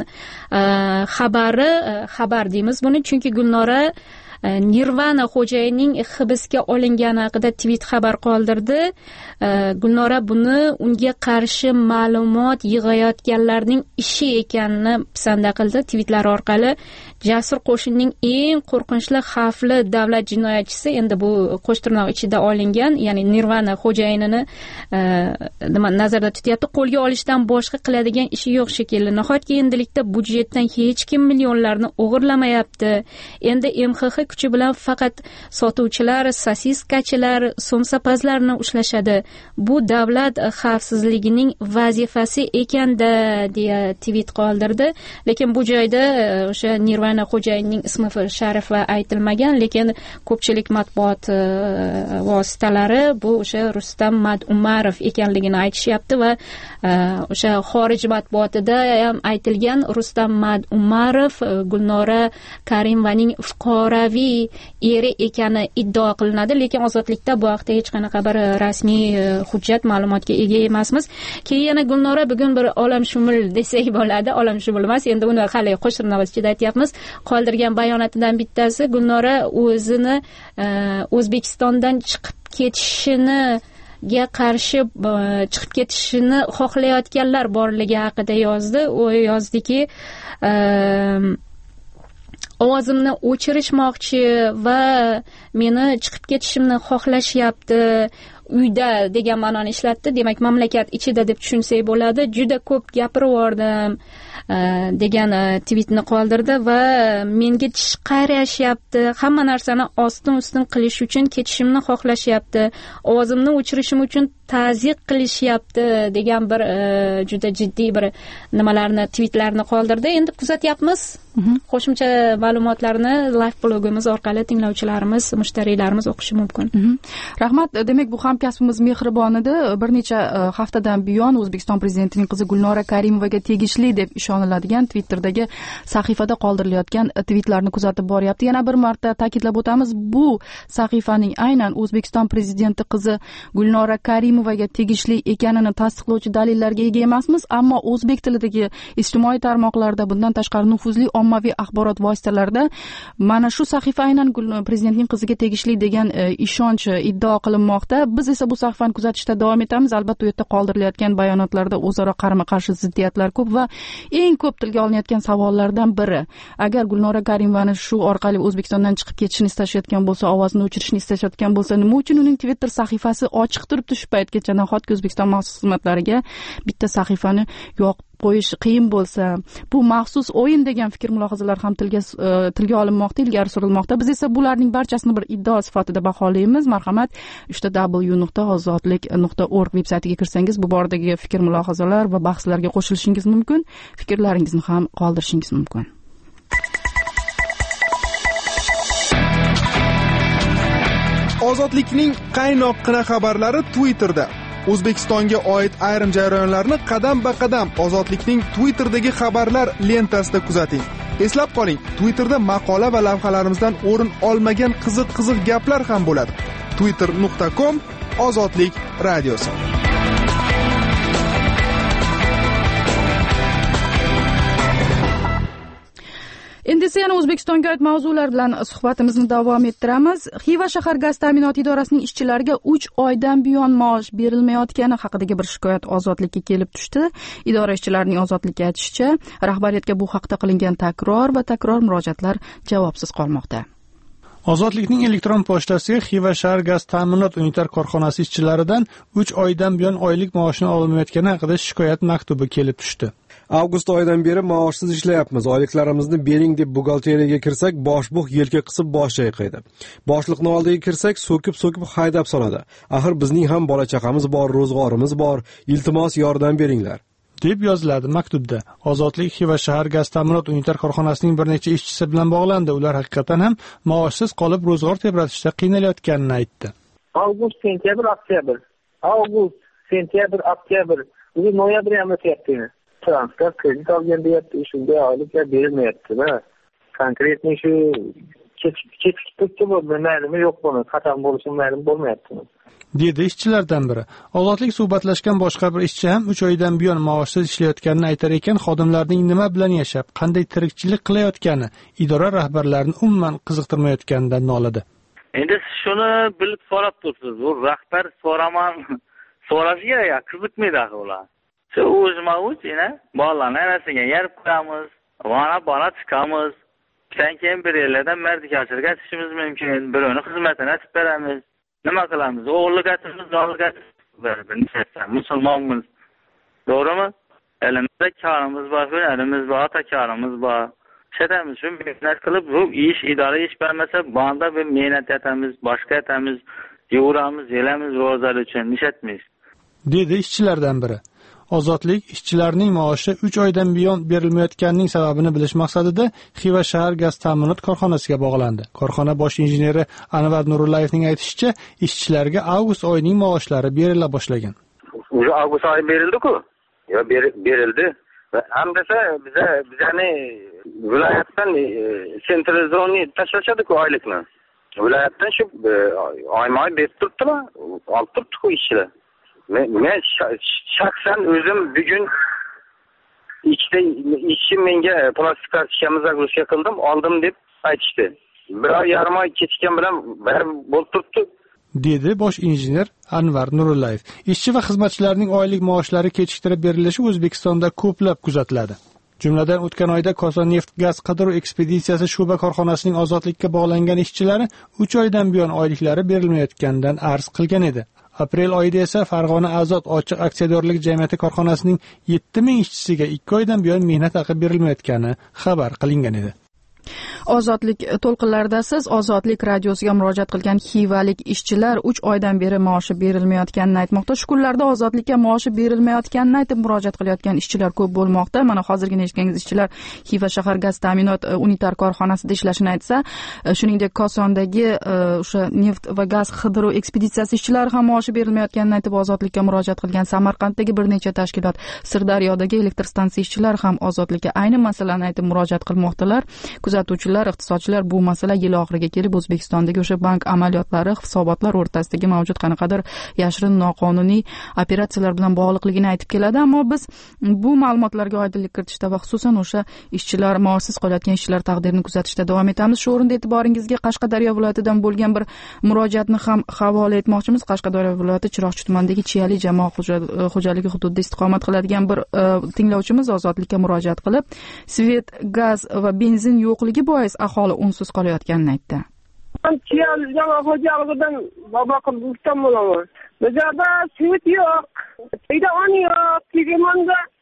xabari, xabar deymiz buni, chunki Gulnora Nirvana xo'jayinining hibsga olingani haqida tweet xabar qoldirdi. Gulnora buni unga qarshi ma'lumot yig'ayotganlarning ishi ekanini pisanda qildi. Tweetlar orqali Jasur qo'shinning eng qo'rqinchli, xavfli davlat jinoyatchisi, endi bu qo'sh tirnoq ichida olingan, ya'ni Nirvana xo'jayinini nima nazarda tutyapti. Qo'lga olishdan boshqa qiladigan ishi yo'q shekilli. Nahotki endilikda budjetdan hech kim millionlarni o'g'irlamayapti. Endi M X X kuchi bilan faqat sotuvchilar, sosiskachilar, so'msapazlarni ushlashadi. Bu davlat xavfsizligining vazifasi ekanda deya tweet qoldirdi. Lekin bu joyda o'sha Nirvana xo'jayinining ismi sharifi aytilmagan, lekin ko'pchilik matbuot vositalari bu o'sha Rustam Madumarov ekanligini aytishyapti va o'sha xorij matbuotida ham aytilgan Rustam Madumarov Gulnora Karimovaning fuqaroviy eri ekani iddao qilinadi, lekin Ozodlikda bu haqda hech qanaqa bir rasmiy hujjat, ma'lumotga ega emasmiz. Keyin yana Gulnora bugun bir olamshumul desak bo'ladi, olamshumul emas, endi uni hali qo'shtirnoq ichida aytyapmiz. Qoldirgan bayonotidan bittasi, Gulnora o'zini O'zbekistondan chiqib ketishini ga qarshi chiqib ketishini xohlayotganlar borligi haqida yozdi. U yozdiki, ovozimni o'chirishmoqchi va meni chiqib ketishimni xohlashyapti. Uyda degan ma'noni ishlatdi. Demak, mamlakat ichida deb tushunsak bo'ladi. Juda ko'p gapirib yordim degan tweetni qoldirdi va menga tish qayrashyapti. Hamma narsani ostin-ustin qilish uchun ketishimni xohlashyapti. Ovozimni o'chirishim uchun ta'ziq qilishyapti degan bir juda jiddiy bir nimalarni, tweetlarni qoldirdi. Endi kuzatyapmiz. Qo'shimcha ma'lumotlarni live blogimiz orqali tinglovchilarimiz, mushtariylarimiz o'qishi mumkin. Rahmat. Demak, bu hamkasbimiz Mehribon edi. Bir necha haftadan buyon O'zbekiston prezidentining qizi Gulnora Karimovaga tegishli deb ishoniladigan Twitter'dagi sahifada qoldirilayotgan tweetlarni kuzatib boryapti. Yana bir marta ta'kidlab o'tamiz, bu sahifaning aynan O'zbekiston prezidenti qizi Gulnora Karimovaga tegishli ekanini tasdiqlovchi dalillarga ega emasmiz, ammo o'zbek tilidagi ijtimoiy tarmoqlarda, bundan tashqari nufuzli ommaviy axborot vositalarida mana shu sahifa aynan prezidentning qiziga tegishli degan ishonch iddao qilinmoqda. Biz esa bu sahifani kuzatishda davom etamiz. Albatta, u yerda qoldirilayotgan bayonotlarda o'zaro qarama-qarshi ziddiyatlar ko'p va eng ko'p tilga olinayotgan savollardan biri, agar Gulnora Karimovani shu orqali O'zbekistondan chiqib ketishni istashayotgan bo'lsa, ovozini o'chirishni istashayotgan bo'lsa, nima uchun uning Twitter sahifasi ochiq turibdi shu paytgacha? Nahotki O'zbekiston maxsus xizmatlariga bitta sahifani yo'q qo'yish qiyin bo'lsa, bu maxsus o'yin degan fikr mulohazalar ham tilga tilga olinmoqda, ilgari surilmoqda. Biz esa bularning barchasini bir iddao sifatida baholaymiz. Marhamat, uchta w nuqta ozodlik nuqta org veb-saytiga kirsangiz bu boradagi fikr mulohazalar va bahslarga qo'shilishingiz mumkin, fikrlaringizni ham qoldirishingiz mumkin. Ozodlikning qaynoqqina xabarlari Twitterda. O'zbekistonga oid ayrim jarayonlarni qadam-ba-qadam Ozodlikning Twitter'dagi xabarlar lentasida kuzating. Eslab qoling, Twitterda maqola va lavhalarimizdan o'rin olmagan qiziq-qiziq gaplar ham bo'ladi. twitter nuqta com Ozodlik radiosi. Endi esa yana O'zbekistonga oid mavzular bilan suhbatimizni davom ettiramiz. Xiva shahar gaz ta'minoti idorasining ishchilariga uch oydan buyon maosh berilmayotgani haqidagi bir shikoyat Ozodlikka kelib tushdi. Idora ishchilarining Ozodlikka aytishicha, rahbariyatga bu haqda qilingan takror va takror murojaatlar javobsiz qolmoqda. Ozodlikning elektron pochtasiga Xiva shahar gaz ta'minot unitar korxonasi ishchilaridan uch oydan buyon oylik maoshini olmayotgani haqida shikoyat maktubi kelib tushdi. Avgust oyidan beri maoshsiz ishlayapmiz. Oyliklarimizni bering deb buxgalteriyaga kirsak, boshbuq yelka qisib bosh chayqaydi. Boshliqning oldiga kirsak, so'kib-so'kib haydab soladi. Axir bizning ham bola chaqamiz bor, ro'zg'orimiz bor. Iltimos yordam beringlar, deb yoziladi maktubda. Ozodlik Xiva shahar gaz ta'minot unitar korxonasining bir necha ishchisi bilan bog'landi. Ular haqiqatan ham maoshsiz qolib ro'zg'or tebratishda qiynalayotganini aytdi. Avgust, sentyabr, oktyabr. Avgust, sentyabr, oktyabr. Bu noyabr ham o'tyapti. Transport kredit olgan deyapti, shunday oyliklar berilmayapti-da. Konkretni shu kechikib ketdi bo'ldi, ma'lumi yo'q buni, qachon bo'lishi ma'lum bo'lmayapti. Dedi ishchilardan biri. Ozodlik suhbatlashgan boshqa bir ishchi ham uch oydan buyon maoshsiz ishlayotganini aytar ekan, xodimlarning nima bilan yashab, qanday tirikchilik qilayotgani idora rahbarlarini umuman qiziqtirmayotganidan noladi. Endi shuni bilib so'rab tursiz. Bu rahbar so'raman, so'rashiga ya qiziqmaydi ular. Shu o'zma-o'z, yana bolalarni arasiga yarib qo'yamiz, mana bola chiqamiz. Keyin keyin bir yerlardan mardikashirga tushishimiz mumkin, birovni xizmatini aytib beramiz. Nima qilamiz? O'g'ilgatimiz, o'g'ilgatimiz, musulmonmiz. To'g'rimi? Elimizda korimiz bor, hunarimiz bor, ota korimiz bor. Shetamiz shu mehnat qilib, bu ish idora ish bermasa, banda bir mehnat etamiz, boshqa etamiz, yuramiz, yelamiz ro'zar uchun nishatmiz. Dedi ishchilardan biri. Ozodlik ishchilarning maoshi uch oydan buyon berilmayotganining sababini bilish maqsadida Xiva shahar gaz ta'minot korxonasiga bog'landi. Korxona bosh injeneri Anvar Nurullayevning aytishicha, ishchilarga avgust oyining maoshlari berila boshlagan. O'sha avgust oyi berildi-ku? Yo, berildi. Hamdasa biza bizani viloyatdan sentralizonni tashlashadi-ku oylikni. Viloyatdan shu oyma-oy berib turibdilar, olib turibdi-ku ishchilar. Men, men shaxsan o'zim bugun ikkita ishchi menga plastik kartochkamizni загрузка qildim, oldim deb aytishdi. Bir oy yarim oy kechikkan bilan baribir bo'lib turibdi, dedi bosh injener Anvar Nurullayev. Ishchi va xizmatchilarning oylik maoshlari kechiktirib berilishi O'zbekistonda ko'plab kuzatiladi. Jumladan o'tgan oyda Koson neft gaz qidiruv ekspeditsiyasi shuba korxonasining Ozodlikka bog'langan ishchilari uch oydan buyon oyliklari berilmayotganidan arz qilgan edi. Aprel oyida esa Farg'ona Azot ochiq aksiyadorlik jamiyati korxonasining yetti ming ishchisiga ikki oydan buyon mehnat haqi berilmayotgani xabar qilingan edi. Ozodlik to'lqinlarida siz Ozodlik radiosiga murojaat qilgan xivalik ishchilar uch oydan beri maoshi berilmayotganini aytmoqda. Shu kunlarda Ozodlikka maoshi berilmayotganini aytib murojaat qilayotgan ishchilar ko'p bo'lmoqda. Mana hozirgina eshitganingiz ishchilar Xiva shahar gaz ta'minot unitar korxonasida ishlashini aytsa, shuningdek Kosondagi o'sha neft va gaz qidiruv ekspeditsiyasi ishchilari ham maoshi berilmayotganini aytib Ozodlikka murojaat qilgan. Samarqanddagi bir necha tashkilot, Sirdaryodagi elektr stansiya ishchilari ham Ozodlikka ayni masalani aytib murojaat qilmoqdalar. Kuzatuvchilar, iqtisodchilar bu masala yil oxiriga kelib O'zbekistondagi o'sha bank amaliyotlari, hisobotlar o'rtasidagi mavjud qanaqadir yashirin noqonuniy operatsiyalar bilan bog'liqligini aytib keladi, ammo biz bu ma'lumotlarga oydinlik kiritishda va xususan o'sha ishchilar, maoshsiz qolayotgan ishchilar taqdirini kuzatishda davom etamiz. Shu o'rinda e'tiboringizga Qashqadaryo viloyatidan bo'lgan bir murojaatni ham havola etmoqchimiz. Qashqadaryo viloyati Chiroqchi tumanidagi Chiyali jamoat xo'jaligi hududida istiqomat qiladigan bir tinglovchimiz Ozodlikka murojaat qilib, svet, gaz va benzin yo'qligi bois aholi unsiz qolayotganini aytdi. Chiyali jamoat xo'jaligidan Babaqul Buston bo'laman. Bizda svet yo'q, uyda on yo'q, tegirmonda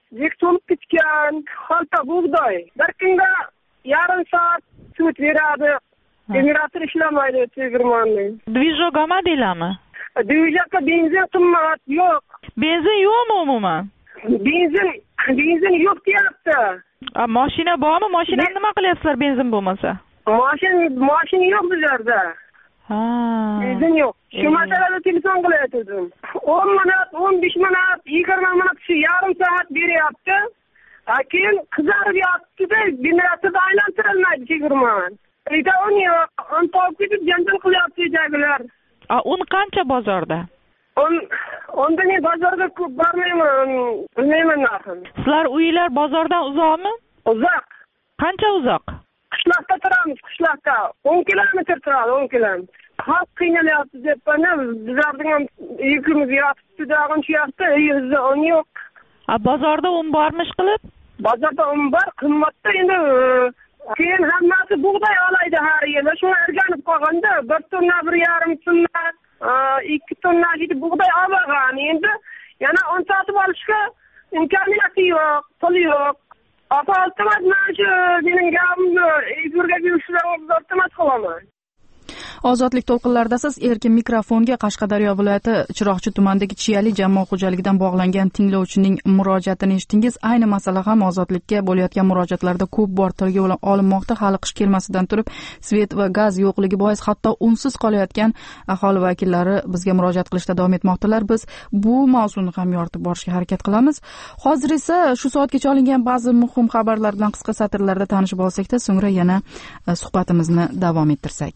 jek to'lib ketgan xalta bug'doy bir kunga yarim soat sut beradi. Generator ishlamaydi tegirmonning. Dvijok olmadinglarmi? Dvijokka benzin qimmat yo'q. Benzin yo'qmi umuman? Benzin benzin yo'q deyapti. A mashina bormi? Mashinani nima qilyapsizlar benzin bo'lmasa? Mashina mashina yo'q bizlarda. Ha. Benzin yo'q. Shu masalada telefon qilyaptim. o'n minut, o'n besh minut, yigirma minut shu yarim soat beryapti. Keyin qizarib yotibdi-da, generatorda aylantirilmaydi tegirmon. Uyda un yo'q, un topib ketib janjal qilyapti uydagilar. A un qancha bozorda? Un unda men bozorga ko'p bormayman, bilmayman narxini. Sizlar uylar bozordan uzoqmi? Uzoq. Qancha uzoq? Qishloqda turamiz, qishloqda. o'n kilometr turadi, o'n kilometr. Xalq qiynalyapti deb bana bizlarning ham yukimiz yotibdi, dag'in tuyapti, uyimizda un yo'q. A bozorda un bormish qilib? Bozorda un bor, qimmatda endi keyin hammasi bug'doy olaydi har yili. Shuni o'rganib qolganda bir tonna, bir yarim tonna, ikki tonna hidi bug'doy olgan. Endi yana un sotib olishga imkoniyati yo'q, puli yo'q. Ota iltimos mana shu mening gapimni efirga berishlaringizni iltimos qilaman. Ozodlik to'lqinlaridasiz. Erkin mikrofonga Qashqadaryo viloyati Chiroqchi tumanidagi Chiyali jamoat xo'jaligidan bog'langan tinglovchining murojaatini eshitdingiz. Ayni masala ham ozodlikka bo'layotgan murojaatlarda ko'p bor tilga olinmoqda. Hali qish kelmasidan turib svet va gaz yo'qligi bois hatto unsiz qolayotgan aholi vakillari bizga murojaat qilishda davom etmoqdalar. Biz bu mavzuni ham yoritib borishga harakat qilamiz. Hozir esa shu soatgacha olingan ba'zi muhim xabarlar bilan qisqa satrlarda tanishib olsak-da, so'ngra yana suhbatimizni davom ettirsak.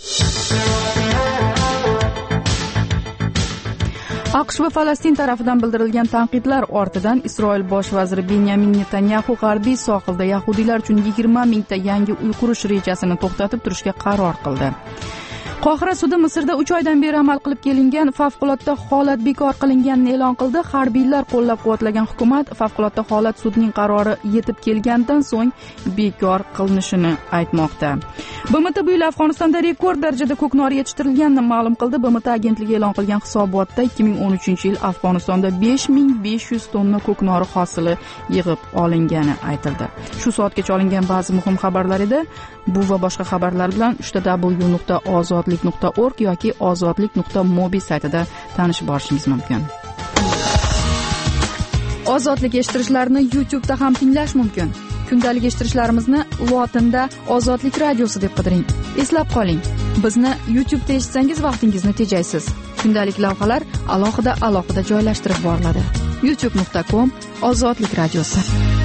AQSh va Falastin tarafidan bildirilgan tanqidlar ortidan Isroil bosh vaziri Benyamin Netanyahu g'arbiy sohilda yahudiylar uchun yigirma mingta yangi uy qurish rejasini to'xtatib turishga qaror qildi. Qohira sudi Misrda uch oydan beri amal qilib kelingan favqulodda holat bekor qilinganini e'lon qildi. Harbiylar qo'llab-quvvatlagan hukumat favqulodda holat sudning qarori yetib kelgandan so'ng bekor qilinishini aytmoqda. B M T bu yil Afg'onistonda rekord darajada ko'knor yetishtirilganini ma'lum qildi. B M T agentligi e'lon qilgan hisobotda ikki ming o'n uchinchi yil Afg'onistonda besh ming besh yuz tonna ko'knori hosili yig'ib olingani aytildi. Shu soatgacha olingan ba'zi muhim xabarlar edi. Bu va boshqa xabarlar bilan uchta w nuqta ozodlik nuqta org yoki ozodlik nuqta mobi saytida tanishib borishingiz mumkin. Ozodlik eshittirishlarini YouTube'da ham tinglash mumkin. Kundalik eshittirishlarimizni lotinda Ozodlik radiosi deb qidiring. Eslab qoling, bizni YouTube'da eshitsangiz vaqtingizni tejaysiz. Kundalik lavhalar alohida alohida joylashtirib boriladi. youtube nuqta com Ozodlik radiosi.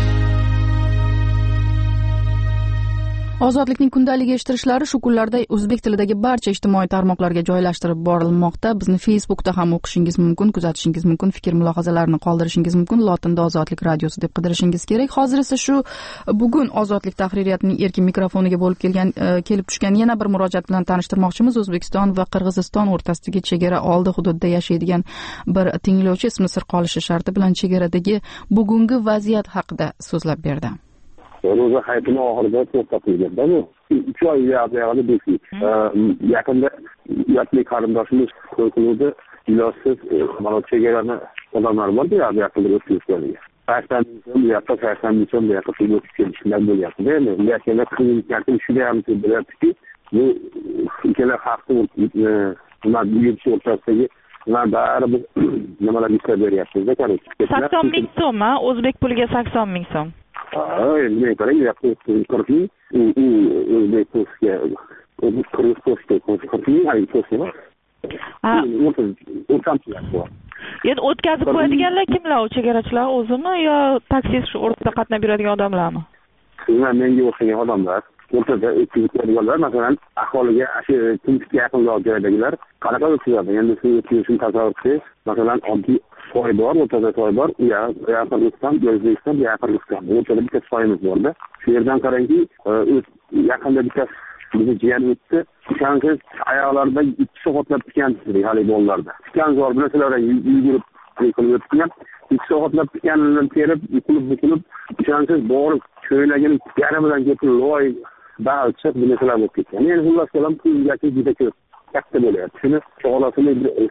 Ozodlikning kundalik eshittirishlari shu kunlarda o'zbek tilidagi barcha ijtimoiy tarmoqlarga joylashtirib borilmoqda. Bizni Facebookda ham o'qishingiz mumkin, kuzatishingiz mumkin, fikr mulohazalarni qoldirishingiz mumkin. Lotinda Ozodlik radiosi deb qidirishingiz kerak. Hozir esa shu bugun Ozodlik tahririyatining erkin mikrofoniga bo'lib kelgan kelib tushgan yana bir murojaat bilan tanishtirmoqchimiz. O'zbekiston va Qirg'iziston o'rtasidagi chegara oldi hududida yashaydigan bir tinglovchi ismi sir qolishi sharti bilan chegaradagi bugungi vaziyat haqida so'zlab berdi. Ro'za hayitini oxirida to'xtatilganda bu uch oy yaqinida beklik. Yaqinda uyatli qarindoshimiz to'y qiluvdi. Ilojsiz mana chegarani odamlar borda, yaqinda o'tkazishganiga. Farzandimiz, bu yoqda farzandimiz, bu yoqda to'y o'tkazib kelishlar bo'lyapti. Endi yaqinda qiynalgan shuda ham bo'lyaptiki, bu ikkala haqni nima bo'yicha o'rtasidagi ular baribir nimalar ishlab beryapmiz-da, qarang. sakson ming so'm, o'zbek puliga sakson ming so'm. Endi qarang, qirq ming o'zbek puliga, qirg'iz puliga qirq ming, ay puliga. Ha, o'rtamchilar bor. Endi o'tkazib qo'yadiganlar kimlar? U chegarachilar o'zimi yo taksist shu o'rtada qatnab beradigan odamlarmi? Sizlar menga o'xshagan odamlar, o'rtada o'tkazib qo'yadiganlar, masalan, aholiga shu turmushga yaqinroq joydagilar qanaqa o'tkazadi? Endi siz o'tkazishni tasavvur qilsangiz, masalan, oddiy soy bor, o'rtada soy bor, u Qirg'iziston, O'zbekiston, bu Qirg'iziston. O'rtada bitta soyimiz bor-da. Shu yerdan qarangki, yaqinda bitta bizni jiyan o'tdi. O'shansiz ayollarda ikki soatlab tikansiz hali bolalarda. Tikan zor bilan sizlar yugurib qilib o'tgan. ikki soatlab tikanini terib, yiqilib yiqilib, o'shansiz borib cho'ylagini yarimidan ketib loy balchiq bilan bo'lib ketgan. Men xullas kalam pulga juda ko'p katta bo'lyapti. Shuni cho'g'lasini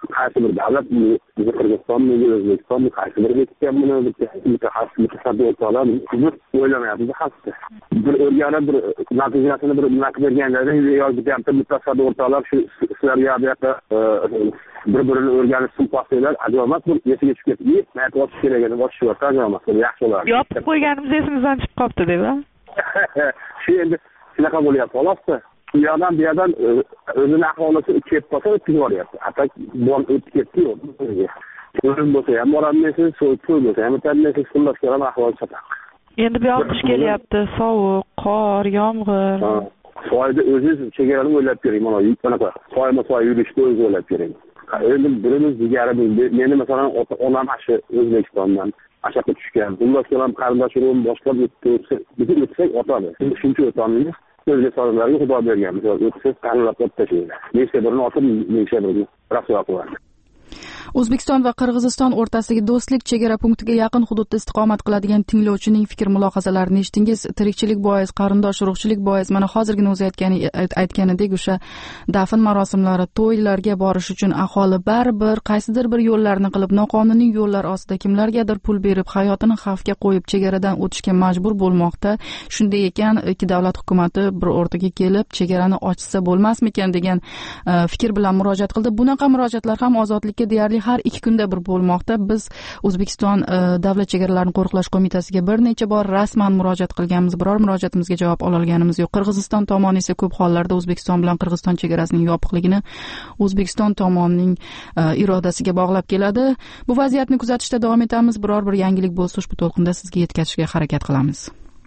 qaysi bir davlat bizni Qirg'izistonmi, O'zbekistonmi, qaysi bir bekitgan buni mutasaddi o'rtoqlar biz o'ylamayapmiz haqda. Bir o'rganib bir natijasini bir nima berganlarda yoki bitta mutasaddi o'rtoqlar shu sizlarga bu yoqda bir-birini o'rganib suhbatlar ajomat bir esiga tushib ketdi. Mayt ochish kerak edi, ochishyapti ajomat. Yaxshi bo'ladi. Yopib qo'yganimiz esimizdan chiqib qolibdi deb. Shu endi shunaqa bo'lyapti, xolos-da. Bu yerdan bu yerdan o'zini aholisi kelib qolsa o'tib boryapti. Atak bor o'tib ketdi yo'q. O'lim bo'lsa ham boramisiz, so'y bo'lsa ham o'tamiz, xullas kalam ahvol chatoq. Endi bu yoq qish kelyapti, sovuq, qor, yomg'ir. Soyda o'zingiz chegarani o'ylab ko'ring, mana bunaqa soyma-soy yurishni o'zingiz o'ylab ko'ring. Endi birimiz jigarimiz, meni masalan onam shu O'zbekistondan ashaqqa tushgan. Xullas kalam qarindoshlarim boshqa bizni o'tsak otadi. Shuncha o'tamiz. O'zbekistonlarga xudo bergan. Misol o'tsak qarindoshlab tashlaydi. Nechta birini otib, nechta birini rasvo qiladi. O'zbekiston va Qirg'iziston o'rtasidagi do'stlik chegara punktiga yaqin hududda istiqomat qiladigan tinglovchining fikr mulohazalarini eshitdingiz. Tirikchilik bois, qarindosh urug'chilik bois, mana hozirgina o'zi aytgani aytganidek o'sha dafn marosimlari, to'ylarga borish uchun aholi baribir qaysidir bir yo'llarni qilib, noqonuniy yo'llar ostida kimlargadir pul berib, hayotini xavfga qo'yib chegaradan o'tishga majbur bo'lmoqda. Shunday ekan, ikki davlat hukumatı bir o'rtaga kelib, chegarani ochsa bo'lmasmikan degan fikr bilan murojaat qildi. Bunaqa murojaatlar ham ozodlikka deyarli har ikki kunda bir bo'lmoqda. Biz O'zbekiston Davlat chegaralarini qo'riqlash qo'mitasiga bir necha bor rasman murojaat qilganmiz, biror murojaatimizga javob ola olganimiz yo'q. Qirg'iziston tomoni esa ko'p hollarda O'zbekiston bilan Qirg'iziston chegarasining yopiqligini O'zbekiston tomonining irodasiga bog'lab keladi. Bu vaziyatni kuzatishda davom etamiz. Biror bir yangilik bo'lsa ushbu to'lqinda sizga yetkazishga harakat qilamiz.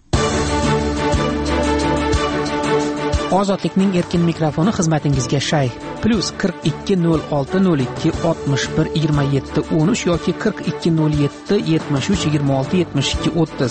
Ozodlikning erkin mikrofoni xizmatingizga shay. Plus qirq ikki nol olti nol ikki oltmish bir yigirma yetti o'n uch yoki qirq ikki nol yetti yetmish uch yigirma olti yetmish ikki o'ttiz.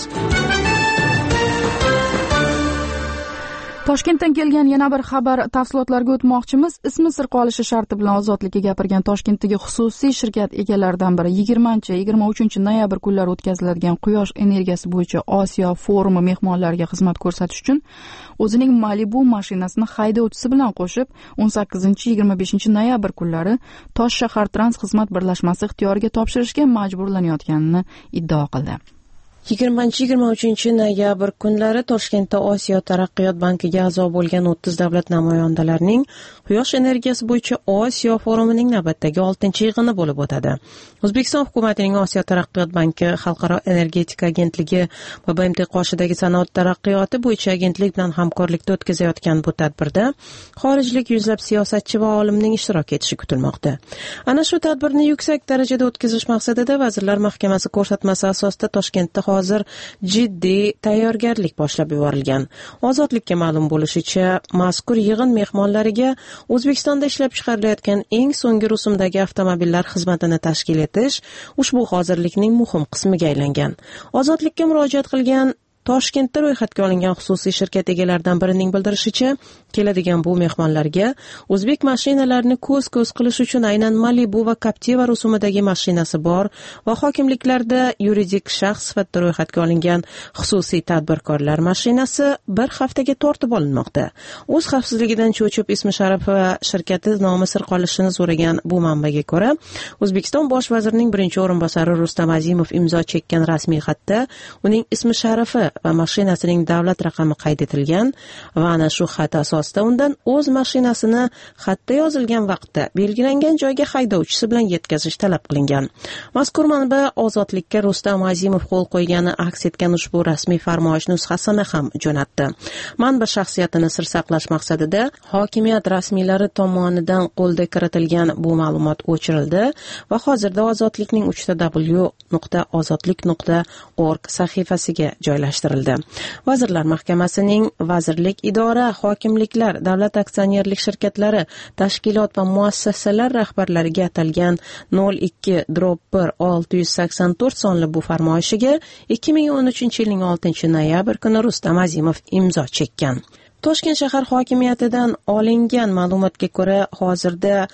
Toshkentdan kelgan yana bir xabar tafsilotlarga o'tmoqchimiz. Ismi sir qolishi sharti bilan ozodlikka gapirgan Toshkentdagi xususiy shirkat egalaridan biri yigirmanchi yigirma uchinchi noyabr kunlari o'tkaziladigan quyosh energiyasi bo'yicha Osiyo forumi mehmonlariga xizmat ko'rsatish uchun o'zining Malibu mashinasini haydovchisi bilan qo'shib o'n sakkizinchi yigirma beshinchi noyabr kunlari Tosh shahar trans xizmat birlashmasi ixtiyoriga topshirishga majburlanayotganini iddao qildi. yigirmanchi yigirma uchinchi noyabr kunlari Toshkentda Osiyo taraqqiyot bankiga a'zo bo'lgan o'ttiz davlat namoyandalarining quyosh energiyasi bo'yicha Osiyo forumining navbatdagi oltinchi yig'ini bo'lib o'tadi. O'zbekiston hukumatining Osiyo taraqqiyot banki, Xalqaro energetika agentligi va B M T qoshidagi sanoat taraqqiyoti bo'yicha agentlik bilan hamkorlikda o'tkazayotgan bu tadbirda xorijlik yuzlab siyosatchi va olimning ishtirok etishi kutilmoqda. Ana shu tadbirni yuksak darajada o'tkazish maqsadida Vazirlar Mahkamasi ko'rsatmasi asosida Toshkentda hozir jiddiy tayyorgarlik boshlab yuborilgan. Ozodlikka ma'lum bo'lishicha, mazkur yig'in mehmonlariga O'zbekistonda ishlab chiqarilayotgan eng so'nggi rusumdagi avtomobillar xizmatini tashkil etish ushbu hozirlikning muhim qismiga aylangan. Ozodlikka murojaat qilgan Toshkentda ro'yxatga olingan xususiy shirkat egalaridan birining bildirishicha, keladigan bu mehmonlarga o'zbek mashinalarini ko'z-ko'z qilish uchun aynan Malibu va Captiva rusumidagi mashinasi bor va hokimliklarda yuridik shaxs sifatida ro'yxatga olingan xususiy tadbirkorlar mashinasi bir haftaga tortib olinmoqda. O'z xavfsizligidan cho'chib ismi sharifi va shirkati nomi sir qolishini so'ragan bu manbaga ko'ra, O'zbekiston bosh vazirining birinchi o'rinbosari Rustam Azimov imzo chekkan rasmiy xatda uning ismi sharifi va mashinasining davlat raqami qayd etilgan va ana shu xat asosida undan o'z mashinasini xatda yozilgan vaqtda belgilangan joyga haydovchisi bilan yetkazish talab qilingan. Mazkur manba Ozodlikka Rustam Azimov qo'l qo'ygani aks etgan ushbu rasmiy farmoyish nusxasini ham jo'natdi. Manba shaxsiyatini sir saqlash maqsadida hokimiyat rasmiylari tomonidan qo'lda kiritilgan bu ma'lumot o'chirildi va hozirda Ozodlikning uch w nuqta ozodlik nuqta org sahifasiga joylashtirildi. Vazirlar Mahkamasining vazirlik, idora, hokimliklar, davlat aksionerlik shirkatlari, tashkilot va muassasalar rahbarlariga atalgan nol ikki bir olti yuz sakson to'rt sonli bu farmoyishiga ikki ming o'n uchinchi yilning oltinchi noyabr kuni Rustam Azimov imzo chekkan. Toshkent shahar hokimiyatidan olingan ma'lumotga ko'ra, hozirda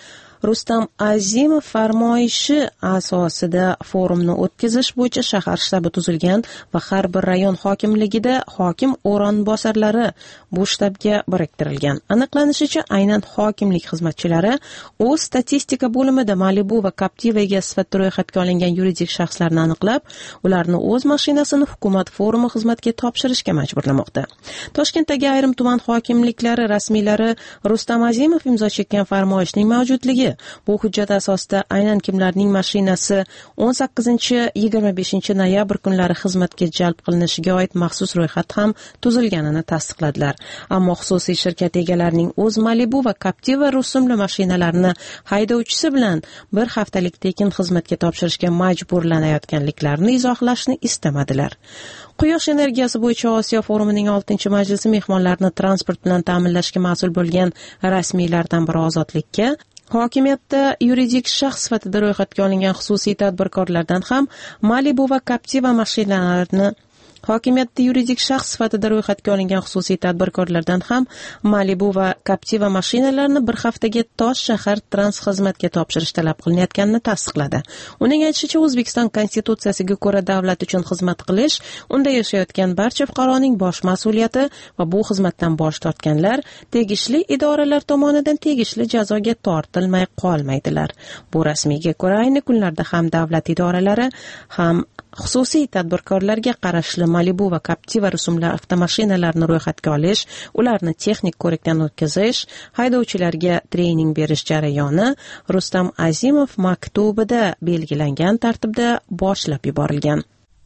Rustam Azimov farmoyishi asosida forumni o'tkazish bo'yicha shahar shtabi tuzilgan va har bir rayon hokimligida hokim o'rinbosarlari bu shtabga biriktirilgan. Aniqlanishicha, aynan hokimlik xizmatchilari o'z statistika bo'limida Malibu va Captivaga sifatida ro'yxatga olingan yuridik shaxslarni aniqlab, ularni o'z mashinasini hukumat forumi xizmatiga topshirishga majburlamoqda. Toshkentdagi ayrim tuman hokimliklari rasmiylari Rustam Azimov imzo chekkan farmoyishning mavjudligi, bu hujjat asosida aynan kimlarning mashinasi o'n sakkizinchi yigirma beshinchi noyabr kunlari xizmatga jalb qilinishiga oid maxsus ro'yxat ham tuzilganini tasdiqladilar. Ammo xususiy shirkat egalarining o'z Malibu va Captiva rusumli mashinalarini haydovchisi bilan bir haftalik tekin xizmatga topshirishga majburlanayotganliklarini izohlashni istamadilar. Quyosh energiyasi bo'yicha Osiyo forumining oltinchi majlisi mehmonlarni transport bilan ta'minlashga mas'ul bo'lgan rasmiylardan biri Ozodlikka hokimiyatda yuridik shaxs sifatida ro'yxatga olingan xususiy tadbirkorlardan ham Malibu va Captiva mashinalarini Hokimiyatda yuridik shaxs sifatida ro'yxatga olingan xususiy tadbirkorlardan ham Malibu va Captiva mashinalarini bir haftaga Tosh shahar trans xizmatga topshirish talab qilinayotganini tasdiqladi. Uning aytishicha, O'zbekiston konstitutsiyasiga ko'ra davlat uchun xizmat qilish, unda yashayotgan barcha fuqaroning bosh mas'uliyati va bu xizmatdan bosh tortganlar tegishli idoralar tomonidan tegishli jazoga tortilmay qolmaydilar. Bu rasmiyga ko'ra ayni kunlarda ham davlat idoralari ham xususiy tadbirkorlarga qarashli Malibu va Captiva rusumli avtomashinalarni ro'yxatga olish, ularni texnik ko'rikdan o'tkazish, haydovchilarga trening berish jarayoni Rustam Azimov maktubida belgilangan tartibda boshlab yuborilgan.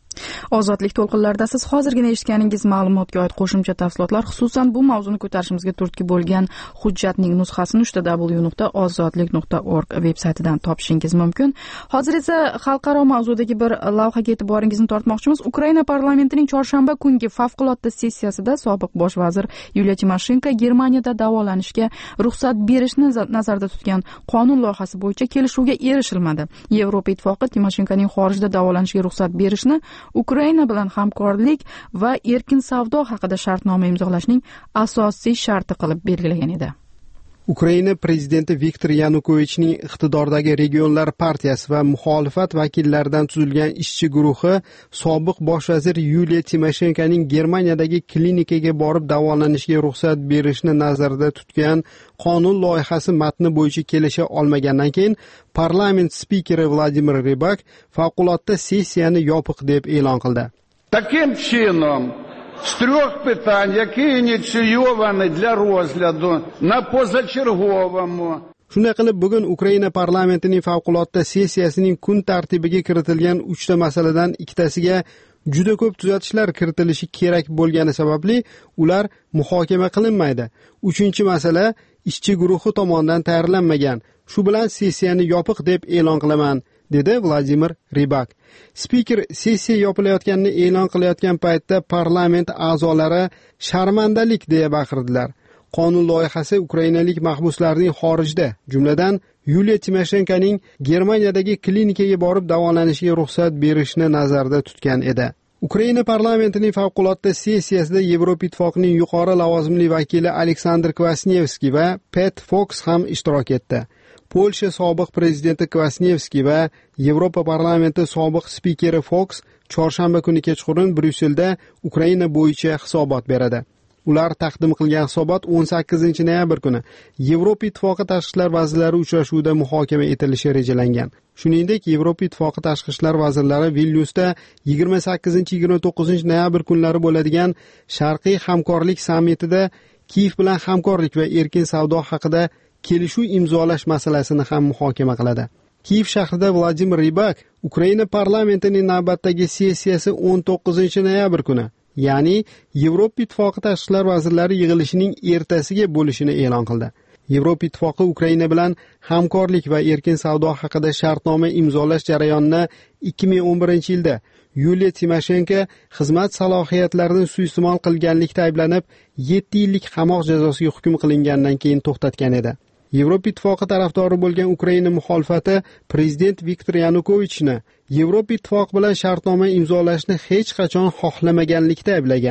Ozodlik to'lqinlarida siz hozirgina eshitganingiz ma'lumotga oid qo'shimcha tafsilotlar, xususan bu mavzuni ko'tarishimizga turtki bo'lgan hujjatning nusxasini w w nuqta ozodlik nuqta org veb-saytidan topishingiz mumkin. Hozir esa xalqaro mavzudagi bir lavhaga e'tiboringizni tortmoqchimiz. Ukraina parlamentining chorshanba kungi favqulodda sessiyasida sobiq bosh vazir Yuliya Timoshenko Germaniyada davolanishga ruxsat berishni nazarda tutgan qonun loyihasi bo'yicha kelishuvga erishilmadi. Yevropa ittifoqi Timoshenkoning xorijda davolanishga ruxsat berishni Ukraina bilan hamkorlik va erkin savdo haqida shartnoma imzolashning asosiy sharti qilib belgilagan edi. Ukraina prezidenti Viktor Yanukovichning iqtidordagi regionlar partiyasi va muxolifat vakillaridan tuzilgan ishchi guruhi sobiq bosh vazir Yuliya Timoshenkoning Germaniyadagi klinikaga borib davolanishga ruxsat berishni nazarda tutgan qonun loyihasi matni bo'yicha kelisha olmagandan keyin parlament spikeri Vladimir Rybak favqulodda sessiyani yopiq deb e'lon qildi. Таким чином, з трьох питань, які ініційовані для розгляду на позачерговому. Shunday qilib, bugun Ukraina parlamentining favqulodda sessiyasining kun tartibiga kiritilgan uchta masaladan ikkitasiga juda ko'p tuzatishlar kiritilishi kerak bo'lgani sababli ular muhokama qilinmaydi. Uchinchi masala ishchi guruhi tomonidan tayyorlanmagan. Shu bilan sessiyani yopiq deb e'lon qilaman, dedi Vladimir Rybak. Spiker sessiya yopilayotganini e'lon qilayotgan paytda parlament a'zolari sharmandalik deya baqirdilar. Qonun loyihasi ukrainalik mahbuslarning xorijda, jumladan Yuliya Timoshenkoning Germaniyadagi klinikaga borib davolanishiga ruxsat berishni nazarda tutgan edi. Ukraina parlamentining favqulodda sessiyasida Yevropa ittifoqining yuqori lavozimli vakili Aleksandr Kvasnevskiy va Pat Fox ham ishtirok etdi. Polsha sobiq prezidenti Kvasnevskiy va Yevropa parlamenti sobiq spikeri Fox chorshanba kuni kechqurun Bryusselda Ukraina bo'yicha hisobot beradi. Ular taqdim qilgan hisobot o'n sakkizinchi noyabr kuni Yevropa ittifoqi tashqi ishlar vazirlari uchrashuvida muhokama etilishi rejalangan. Shuningdek, Yevropa ittifoqi tashqi ishlar vazirlari Vilnyusda yigirma sakkizinchi yigirma to'qqizinchi noyabr kunlari bo'ladigan Sharqiy hamkorlik sammitida Kiyev bilan hamkorlik va erkin savdo haqida kelishuv imzolash masalasini ham muhokama qiladi. Kiyev shahrida Vladimir Rybak Ukraina parlamentining navbatdagi sessiyasi o'n to'qqizinchi noyabr kuni, ya'ni Yevropa ittifoqi tashqi ishlar vazirlari yig'ilishining ertasiga bo'lishini e'lon qildi. Yevropa ittifoqi Ukraina bilan hamkorlik va erkin savdo haqida shartnoma imzolash jarayonini ikki ming o'n birinchi yilda Yuliya Timoshenko xizmat salohiyatlarini suiiste'mol qilganlikda ayblanib yetti yillik qamoq jazosiga hukm qilingandan keyin to'xtatgan edi. Yevropa ittifoqi tarafdori bo'lgan Ukraina muxolifati prezident Viktor Yanukovichni Yevropa ittifoqi bilan shartnoma imzolashni hech qachon xohlamaganlikda ayblagan.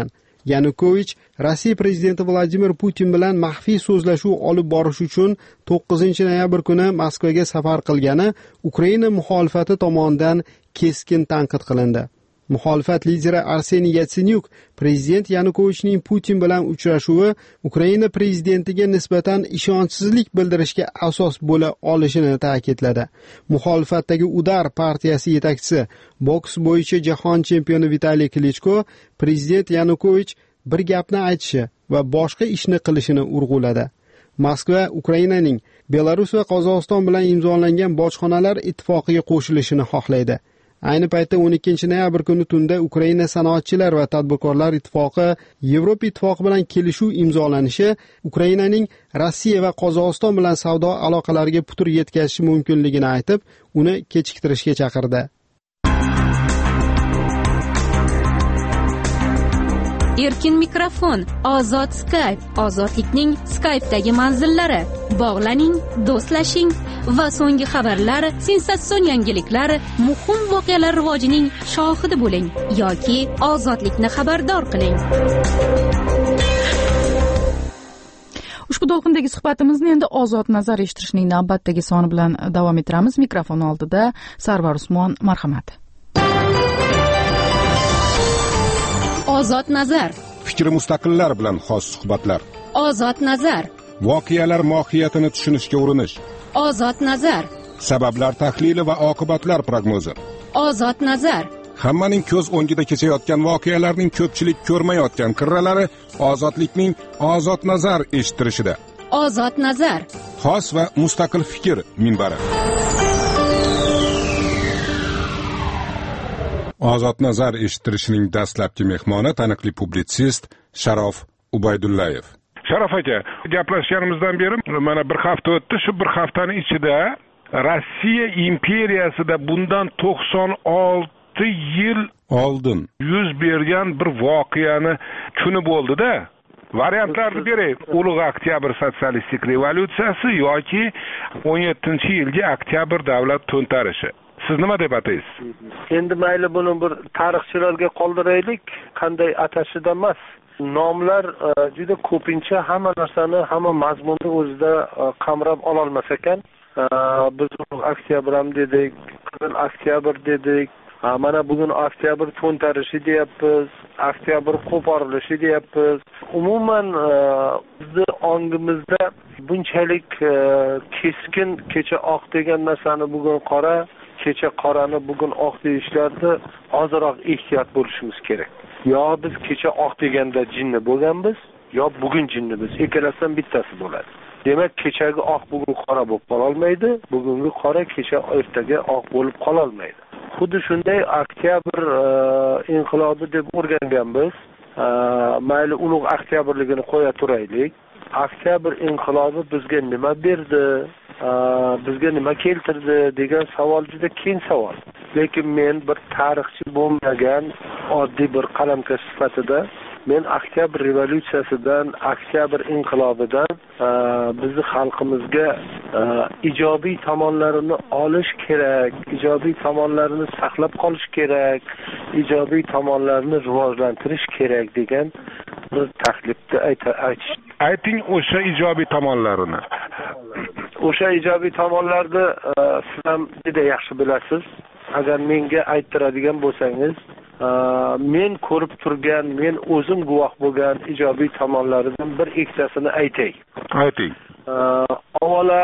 Yanukovich Rossiya prezidenti Vladimir Putin bilan maxfiy so'zlashuv olib borish uchun to'qqizinchi noyabr kuni Moskvaga safar qilgani Ukraina muxolifati tomonidan keskin tanqid qilindi. Muxolifat lideri Arseniy Yatsenyuk prezident Yanukovichning Putin bilan uchrashuvi Ukraina prezidentiga nisbatan ishonchsizlik bildirishga asos bo'la olishini ta'kidladi. Muxolifatdagi Udar partiyasi yetakchisi, boks bo'yicha jahon chempioni Vitaliy Klichko prezident Yanukovich bir gapni aytishi va boshqa ishni qilishini urg'uladi. Moskva Ukrainaning Belarus va Qozog'iston bilan imzolangan bojxonalar ittifoqiga qo'shilishini xohlaydi. Ayni paytda o'n ikkinchi noyabr kuni tunda Ukraina sanoatchilar va tadbirkorlar ittifoqi Yevropa ittifoqi bilan kelishuv imzolanishi Ukrainaning Rossiya va Qozog'iston bilan savdo aloqalariga putur yetkazishi mumkinligini aytib, uni kechiktirishga chaqirdi. Erkin mikrofon, ozod Skype, ozodlikning Skype'dagi manzillari. Bog'laning, do'stlashing va so'nggi xabarlar, sensatsion yangiliklar, muhim voqealar rivojining shohidi bo'ling yoki ozodlikni xabardor qiling. Ushbu to'lqindagi suhbatimizni endi Ozod nazar eshittirishning navbatdagi soni bilan davom ettiramiz. Mikrofon oldida Sarvar Usmon, marhamat. Ozod nazar. Fikri mustaqillar bilan xos suhbatlar. Ozod nazar. Voqealar mohiyatini tushunishga urinish. Ozod nazar. Sabablar tahlili va oqibatlar prognozi. Ozod nazar. Hammaning ko'z o'ngida kechayotgan voqealarning ko'pchilik ko'rmayotgan qirralari ozodlikning ozod nazar eshittirishida. Ozod nazar. Xos va mustaqil fikr minbari. Ozod nazar eshittirishining dastlabki mehmoni taniqli publitsist Sharof Ubaydullayev. Sharof aka, gaplashganimizdan beri mana bir hafta o'tdi. Shu bir haftaning ichida Rossiya imperiyasida bundan to'qson olti yil oldin yuz bergan bir voqeani kuni bo'ldi-da. Variantlarni beray. Ulug' oktyabr sotsialistik revolyutsiyasi yoki o'n yettinchi yilgi oktyabr davlat to'ntarishi. Siz nima deb ataysiz? Endi mayli buni bir tarixchilarga qoldiraylik, qanday atashida emas. Nomlar juda ko'pincha hamma narsani, hamma mazmunni o'zida qamrab ola olmas ekan. Biz oktyabr ham dedik, qizil oktyabr dedik. Mana bugun oktyabr to'ntarishi deyapmiz, oktyabr qo'porilishi deyapmiz. Umuman bizning ongimizda bunchalik keskin kecha oq degan narsani bugun qora, kecha qorani bugun oq deyishlarda ozroq ehtiyot bo'lishimiz kerak. Yo biz kecha oq deganda jinni bo'lganmiz, yo bugun jinnimiz. Ikkalasidan bittasi bo'ladi. Demak, kechagi oq bugun qora bo'lib qola olmaydi, bugungi qora kecha ertaga oq bo'lib qola olmaydi. Xuddi shunday oktyabr inqilobi deb o'rganganmiz. Mayli ulug' oktyabrligini qo'ya turaylik. Oktyabr inqilobi bizga nima berdi? Bizga nima keltirdi degan savol juda keng savol. Lekin men bir tarixchi bo'lmagan oddiy bir qalamkash sifatida men oktyabr revolyutsiyasidan, oktyabr inqilobidan bizni xalqimizga ijobiy tomonlarini olish kerak, ijobiy tomonlarini saqlab qolish kerak, ijobiy tomonlarini rivojlantirish kerak degan bir taklifni aytish. Ayting o'sha ijobiy tomonlarini. O'sha ijobiy tomonlarni siz ham juda yaxshi bilasiz. Agar menga ayttiradigan bo'lsangiz, men ko'rib turgan, men o'zim guvoh bo'lgan ijobiy tomonlaridan bir ikkitasini aytay. Ayting. Avvalo,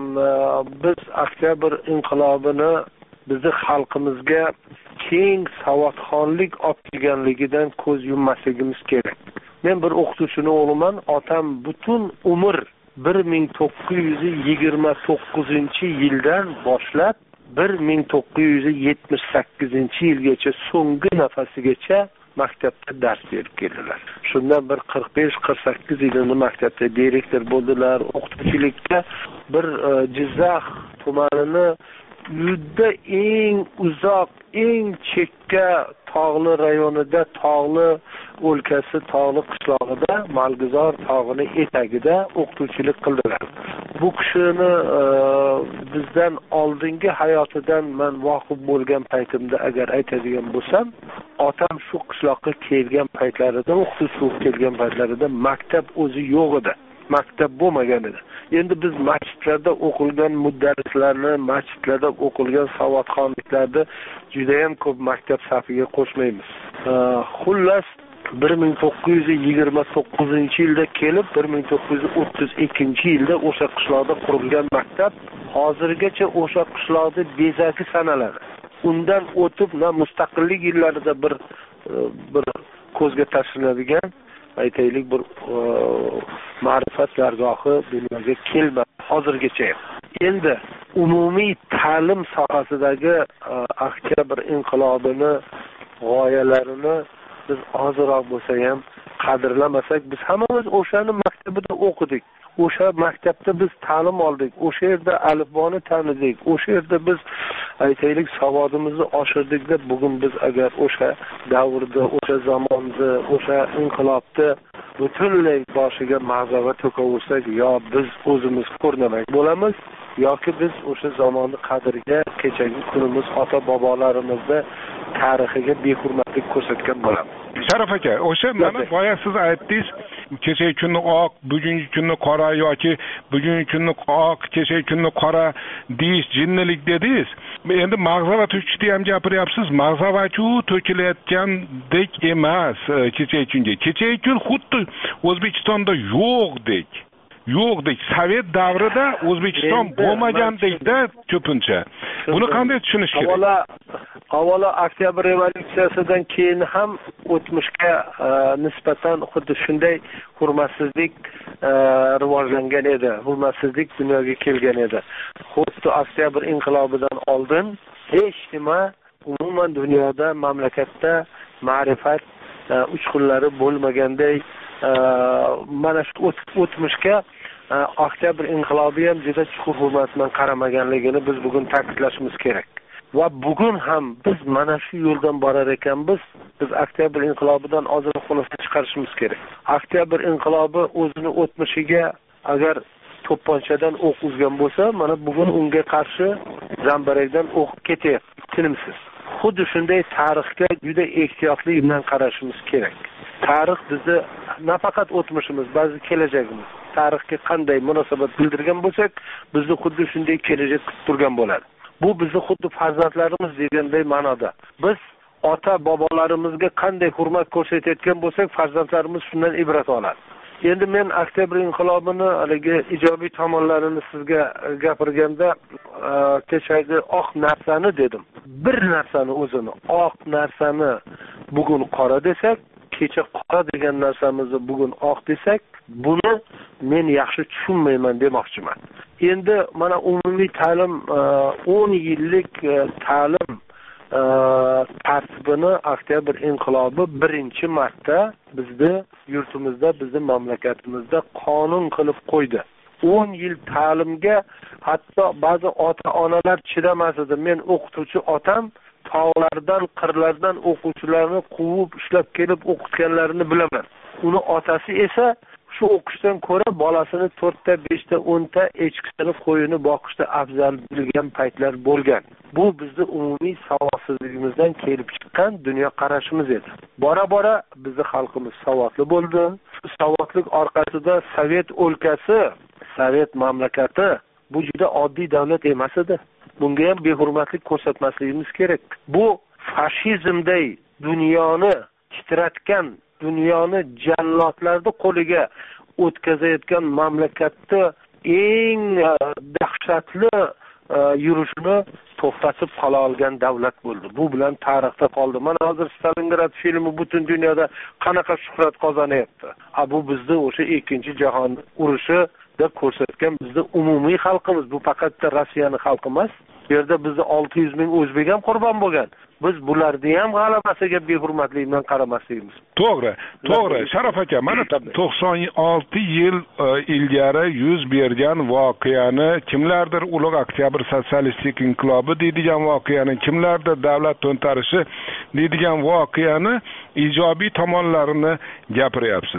biz oktyabr inqilobini bizni xalqimizga keng savodxonlik olib kelganligidan ko'z yummasligimiz kerak. Men bir o'qituvchini o'g'liman, otam butun umr bir ming to'qqiz yuz yigirma to'qqizinchi yildan boshlab bir ming to'qqiz yuz yetmish sakkizinchi yilgacha so'nggi nafasigacha maktabda dars berib keldilar. Shundan bir qirq besh qirq sakkiz yilini maktabda direktor bo'ldilar. O'qituvchilikda bir Jizzax tumanini juda eng uzoq, eng chekka tog'li rayonida, tog'li o'lkasi, tog'li qishlog'ida, Malgizor tog'ini etagida o'qituvchilik qildilar. Bu kishini bizdan oldingi hayotidan men voqif bo'lgan paytimda agar aytadigan bo'lsam, otam shu qishloqqa kelgan paytlarida, o'qitish kelgan paytlarida maktab o'zi yo'q edi. Maktab bo'lmagan edi. Endi biz masjidlarda o'qilgan muddarislarni, masjidlarda o'qilgan savodxonliklarda juda ham ko'p maktab safiga qo'shmaymiz. Xullas bir ming to'qqiz yuz yigirma to'qqizinchi yilda kelib, bir ming to'qqiz yuz o'ttiz ikkinchi yilda o'sha qishloqda qurilgan maktab hozirgacha o'sha qishloqda bezaki sanaladi. Undan o'tib, na mustaqillik yillarida bir bir ko'zga tashlanadigan, aytaylik, bir ma'rifat dargohi dunyoga kelmadi hozirgacha. Endi umumiy ta'lim sohasidagi oktyabr inqilobini, g'oyalarini biz ozroq bo'lsa ham qadrlamasak, biz hammamiz o'shani maktabida o'qidik. O'sha maktabda biz ta'lim oldik. O'sha yerda alifboni tanidik. O'sha yerda biz aytaylik savodimizni oshirdik deb, bugun biz agar o'sha davrda, o'sha zamonda, o'sha inqilobda butunlay boshiga mag'zava to'kaversak, yo biz o'zimiz ko'rnamak bo'lamiz, yoki biz o'sha zamonni qadriga, kechagi kunimiz ota bobolarimizni tarixiga behurmatlik ko'rsatgan bo'lamiz. Sharaf aka, o'sha mana boya siz aytdingiz, kechagi kunni oq, bugungi kunni qora yoki bugungi kunni oq, kechagi kunni qora deyish jinnilik dedingiz. Endi mag'zava to'kishni ham gapiryapsiz. Mag'zavachu to'kilayotgandek emas kechagi kunga. Kechagi kun xuddi O'zbekistonda yo'qdek. Yo'qdek, Sovet davrida O'zbekiston bo'lmagandekda ko'pincha. Buni qanday tushunish kerak? Avvalo, avvalo oktyabr revolyutsiyasidan keyin ham o'tmishga nisbatan xuddi shunday hurmatsizlik rivojlangan edi. Hurmatsizlik dunyoga kelgan edi. Xuddi oktyabr inqilobidan oldin hech nima umuman dunyoda, mamlakatda ma'rifat uchqunlari bo'lmaganday, mana shu o'tmishga oktyabr inqilobi ham juda chuqur hurmat bilan qaramaganligini biz bugun ta'kidlashimiz kerak. Va bugun ham biz mana shu yo'ldan borar ekanmiz. Biz oktyabr inqilobidan ozroq xulosa chiqarishimiz kerak. Oktyabr inqilobi o'zini o'tmishiga agar to'pponchadan o'q uzgan bo'lsa, mana bugun unga qarshi zambarakdan o'qib ketyapti, tinimsiz. Xuddi shunday tarixga juda ehtiyotli bilan qarashimiz kerak. Tarix bizni nafaqat o'tmishimiz, balki kelajagimiz. Tarixga qanday munosabat bildirgan bo'lsak, bizni xuddi shunday kelajak kutib turgan bo'ladi. Bu bizni xuddi farzandlarimiz deganday ma'noda. Biz ota bobolarimizga qanday hurmat ko'rsatayotgan bo'lsak, farzandlarimiz shundan ibrat oladi. Endi men oktyabr inqilobini haligi ijobiy tomonlarini sizga gapirganda kechagi oq narsani dedim. Bir narsani o'zini, oq narsani bugun qora desak, kecha qora degan narsamizni bugun oq desak, buni men yaxshi tushunmayman demoqchiman. Endi mana umumiy ta'lim o'n yillik ta'lim tartibini oktyabr inqilobi birinchi marta bizni yurtimizda, bizning mamlakatimizda qonun qilib qo'ydi. o'n yil ta'limga hatto ba'zi ota-onalar chidamas edi. Men o'qituvchi otam tog'lardan, qirlardan o'quvchilarni quvib ishlab kelib o'qitganlarini bilaman. Uni otasi esa shu o'qishdan ko'ra bolasini to'rtta, beshta, o'nta echkisini, qo'yini boqishda afzal bilgan paytlar bo'lgan. Bu bizning umumiy savodsizligimizdan kelib chiqqan dunyo qarashimiz edi. Bora-bora bizning xalqimiz savodli bo'ldi. Shu savodlik orqasida Sovet o'lkasi, Sovet mamlakati bu juda oddiy davlat emas edi. Bunga ham behurmatlik ko'rsatmasligimiz kerak. Bu fashizmday dunyoni titratgan, dunyoni jallodlarning qo'liga o'tkazayotgan mamlakatda eng dahshatli yurishini to'xtatib qola olgan davlat bo'ldi. Bu bilan tarixda qoldi. Mana hozir Stalingrad filmi butun dunyoda qanaqa shuhrat qozonyapti. A bu bizning o'sha ikkinchi jahon urushi deb ko'rsatgan bizning umumiy xalqimiz. Bu faqat Rossiyani xalqi emas. Bu yerda bizda olti yuz ming o'zbek ham qurbon bo'lgan. Biz bularni ham g'alabasiga behurmatlik bilan qaramasligimiz. To'g'ri, to'g'ri. Sharaf aka, mana to'qson olti yil ilgari yuz bergan voqeani, kimlardir ulug' oktyabr sotsialistik inqilobi deydigan voqeani, kimlardir davlat to'ntarishi deydigan voqeani ijobiy tomonlarini gapiryapsiz.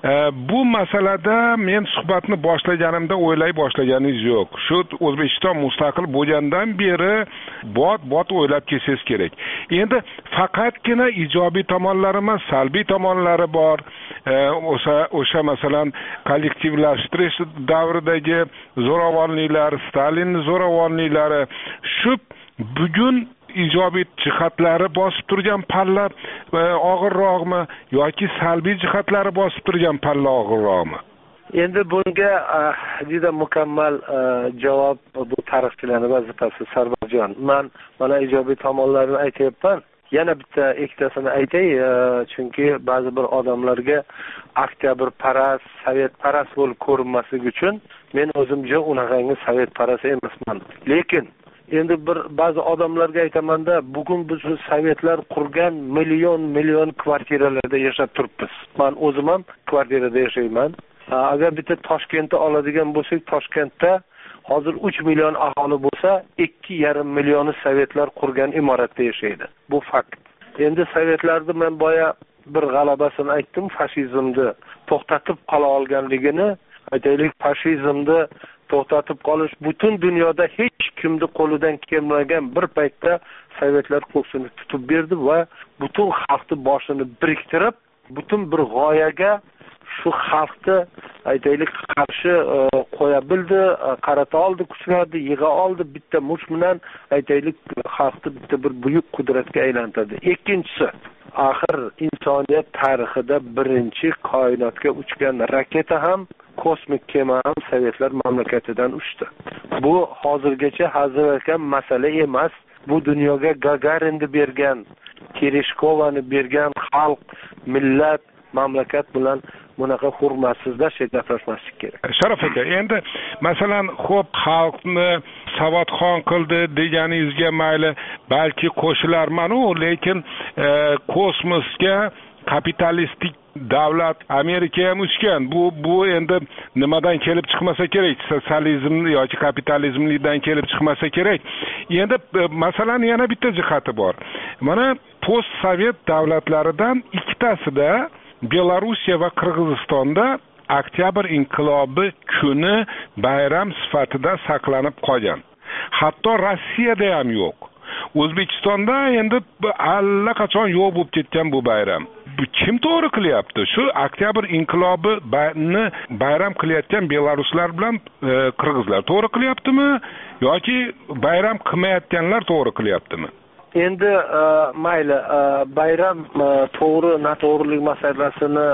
Bu masalada men suhbatni boshlaganimda o'ylay boshlaganingiz yo'q. Shu O'zbekiston mustaqil bo'lgandan beri bot bot o'ylab kelsangiz kerak. Endi faqatgina ijobiy tomonlari emas, salbiy tomonlari bor. O'sha o'sha masalan kollektivlashtirish davridagi zo'ravonliklar, Stalin zo'ravonliklari, shu bugun ijobiy jihatlari bosib turgan palla og'irroqmi yoki salbiy jihatlari bosib turgan palla og'irroqmi? Endi bunga juda mukammal javob bu tarixchilarning vazifasi, Sarvarjon. Men mana ijobiy tomonlarini aytayapman. Yana bitta ikkitasini aytay, chunki ba'zi bir odamlarga oktyabr parast, sovet parast bo'lib ko'rinmasligi uchun men o'zimcha unaqangi sovet parast emasman. Lekin endi bir ba'zi odamlarga aytamanda, bugun biz sovetlar qurgan million million kvartiralarda yashab turibmiz. Men o'zim ham kvartirada yashayman. Agar bitta Toshkentni oladigan bo'lsak, Toshkentda hozir uch million aholi bo'lsa, ikki yarim millioni sovetlar qurgan imoratda yashaydi. Bu fakt. Endi sovetlarni men boya bir g'alabasini aytdim, fashizmni to'xtatib qola olganligini, aytaylik, fashizmni to'xtatib qolish butun dunyoda hech kimni qo'lidan kelmagan bir paytda sovetlar qo'sini tutib berdi va butun xalqni boshini biriktirib, butun bir g'oyaga shu xalqni aytaylik qarshi qo'ya bildi, qarata oldi, kuchlarni yig'a oldi, bitta mush bilan aytaylik xalqni bitta bir buyuk qudratga aylantirdi. Ikkinchisi, axir insoniyat tarixida birinchi koinotga uchgan raketa ham, kosmik kema ham sovetlar mamlakatidan uchdi. Bu hozirgacha hazilakam masala emas. Bu dunyoga Gagarinni bergan, Tereshkovani bergan xalq, millat, mamlakat bilan bunaqa hurmatsizlarcha gaplashmaslik kerak. Sharof aka, endi masalan, xo'p, xalqni savodxon qildi deganingizga mayli, balki qo'shilarman-u, lekin e, kosmosga kapitalistik davlat Amerika ham uchgan. Bu bu endi nimadan kelib chiqmasa kerak? Sotsializm yoki kapitalizmdan kelib chiqmasa kerak. Endi masalan yana bitta jihati bor. Mana post-sovet davlatlaridan ikkitasida Belorussiya va Qirg'izistonda oktyabr inqilobi kuni bayram sifatida saqlanib qolgan. Hatto Rossiyada ham yo'q. O'zbekistonda endi allaqachon yo'q bo'lib ketgan bu bayram. Bu kim to'g'ri qilyapti? Shu oktyabr inqilobini bayram qilayotgan beloruslar bilan e, qirg'izlar to'g'ri qilyaptimi yoki bayram qilmayotganlar to'g'ri qilyaptimi? Endi mayli, bayram to'g'ri noto'g'rilik masalasini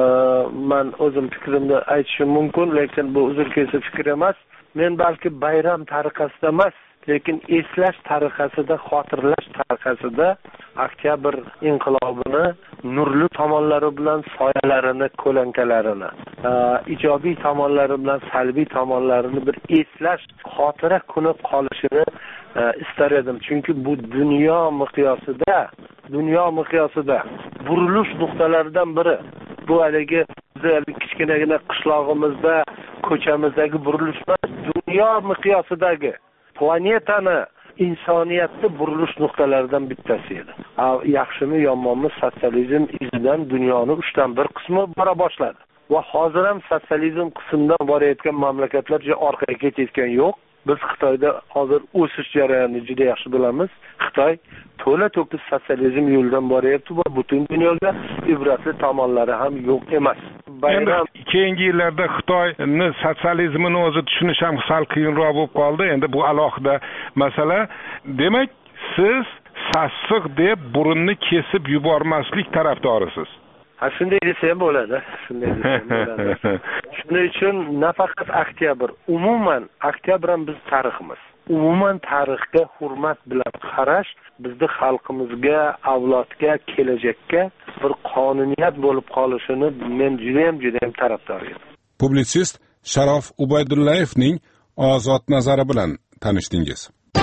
men o'zim fikrimni aytishim mumkin, lekin bu uzr kelsa fikr emas. Men balki bayram tariqasida emas, lekin eslash tariqasida, xotirlash tariqasida oktyabr inqilobini nurli tomonlari bilan soyalarini, ko'lankalarini, ijobiy tomonlari bilan salbiy tomonlarini bir eslash, xotira kuni qolishini istar edim. Chunki bu dunyo miqyosida, dunyo miqyosida burilish nuqtalaridan biri. Bu haligi bizning kichkinagina qishlog'imizda, ko'chamizdagi burilish emas, dunyo miqyosidagi planetani, insoniyatni burilish nuqtalaridan bittasi edi. Yaxshimi yomonmi, sotsializm izidan dunyoning uchdan bir qismi bora boshladi. Va hozir ham sotsializm qismidan borayotgan mamlakatlar orqaga ketayotgan yo'q. Biz Xitoyda hozir o'sish jarayonini juda yaxshi bilamiz. Xitoy to'la to'kis sotsializm yo'lidan boryapti va butun dunyoga ibratli tomonlari ham yo'q emas. Bayram keyingi yillarda Xitoyni sotsializmini o'zi tushunish ham sal qiyinroq bo'lib qoldi. Endi bu alohida masala. Demak, siz sassiq deb burunni kesib yubormaslik tarafdorisiz. Ha, shunday desa ham bo'ladi. Shunday desa ham bo'ladi. Shuning uchun nafaqat oktyabr, umuman oktyabr ham biz tariximiz. Umuman tarixga hurmat bilan qarash bizning xalqimizga, avlodga, kelajakka bir qonuniyat bo'lib qolishini men juda ham juda ham tarafdor edim. Publitsist Sharof Ubaydullayevning ozod nazari bilan tanishdingiz.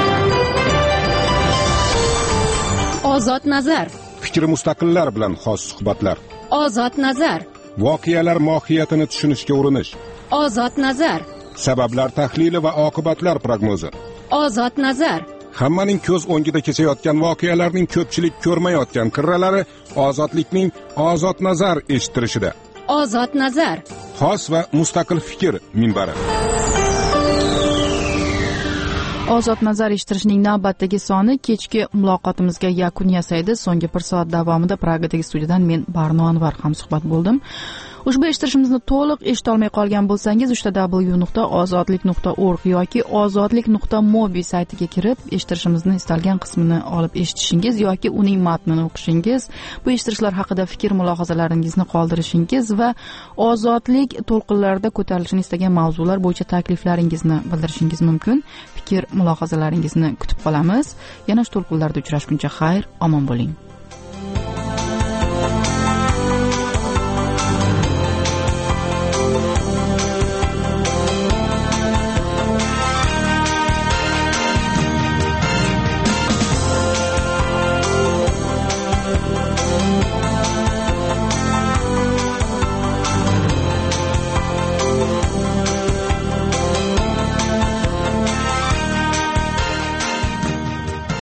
Ozod nazar. Fikri mustaqillar bilan xos suhbatlar. Ozod nazar. Voqealar mohiyatini tushunishga urinish. Ozod nazar. Sabablar tahlili va oqibatlar prognozi. Ozod nazar. hammaning ko'z o'ngida kechayotgan voqealarning ko'pchilik ko'rmayotgan qirralari ozodlikning ozod nazar eshittirishida. Ozod nazar. Xos va mustaqil fikr minbari. Ozod nazar eshittirishning navbatdagi soni kechki muloqotimizga yakun yasaydi. So'nggi bir soat davomida Pragadagi studiyadan men Barno Anvar hamsuhbat bo'ldim. Ushbu eshittirishimizni to'liq eshita olmay qolgan bo'lsangiz, uchta w nuqta ozodlik nuqta org yoki ozodlik nuqta mobi saytiga kirib, eshittirishimizni istalgan qismini olib eshitishingiz yoki uning matnini o'qishingiz, bu eshittirishlar haqida fikr mulohazalaringizni qoldirishingiz va ozodlik to'lqinlarida ko'tarilishini istagan mavzular bo'yicha takliflaringizni bildirishingiz mumkin. Fikr mulohazalaringizni kutib qolamiz. Yana shu to'lqinlarda uchrashguncha xayr, omon bo'ling.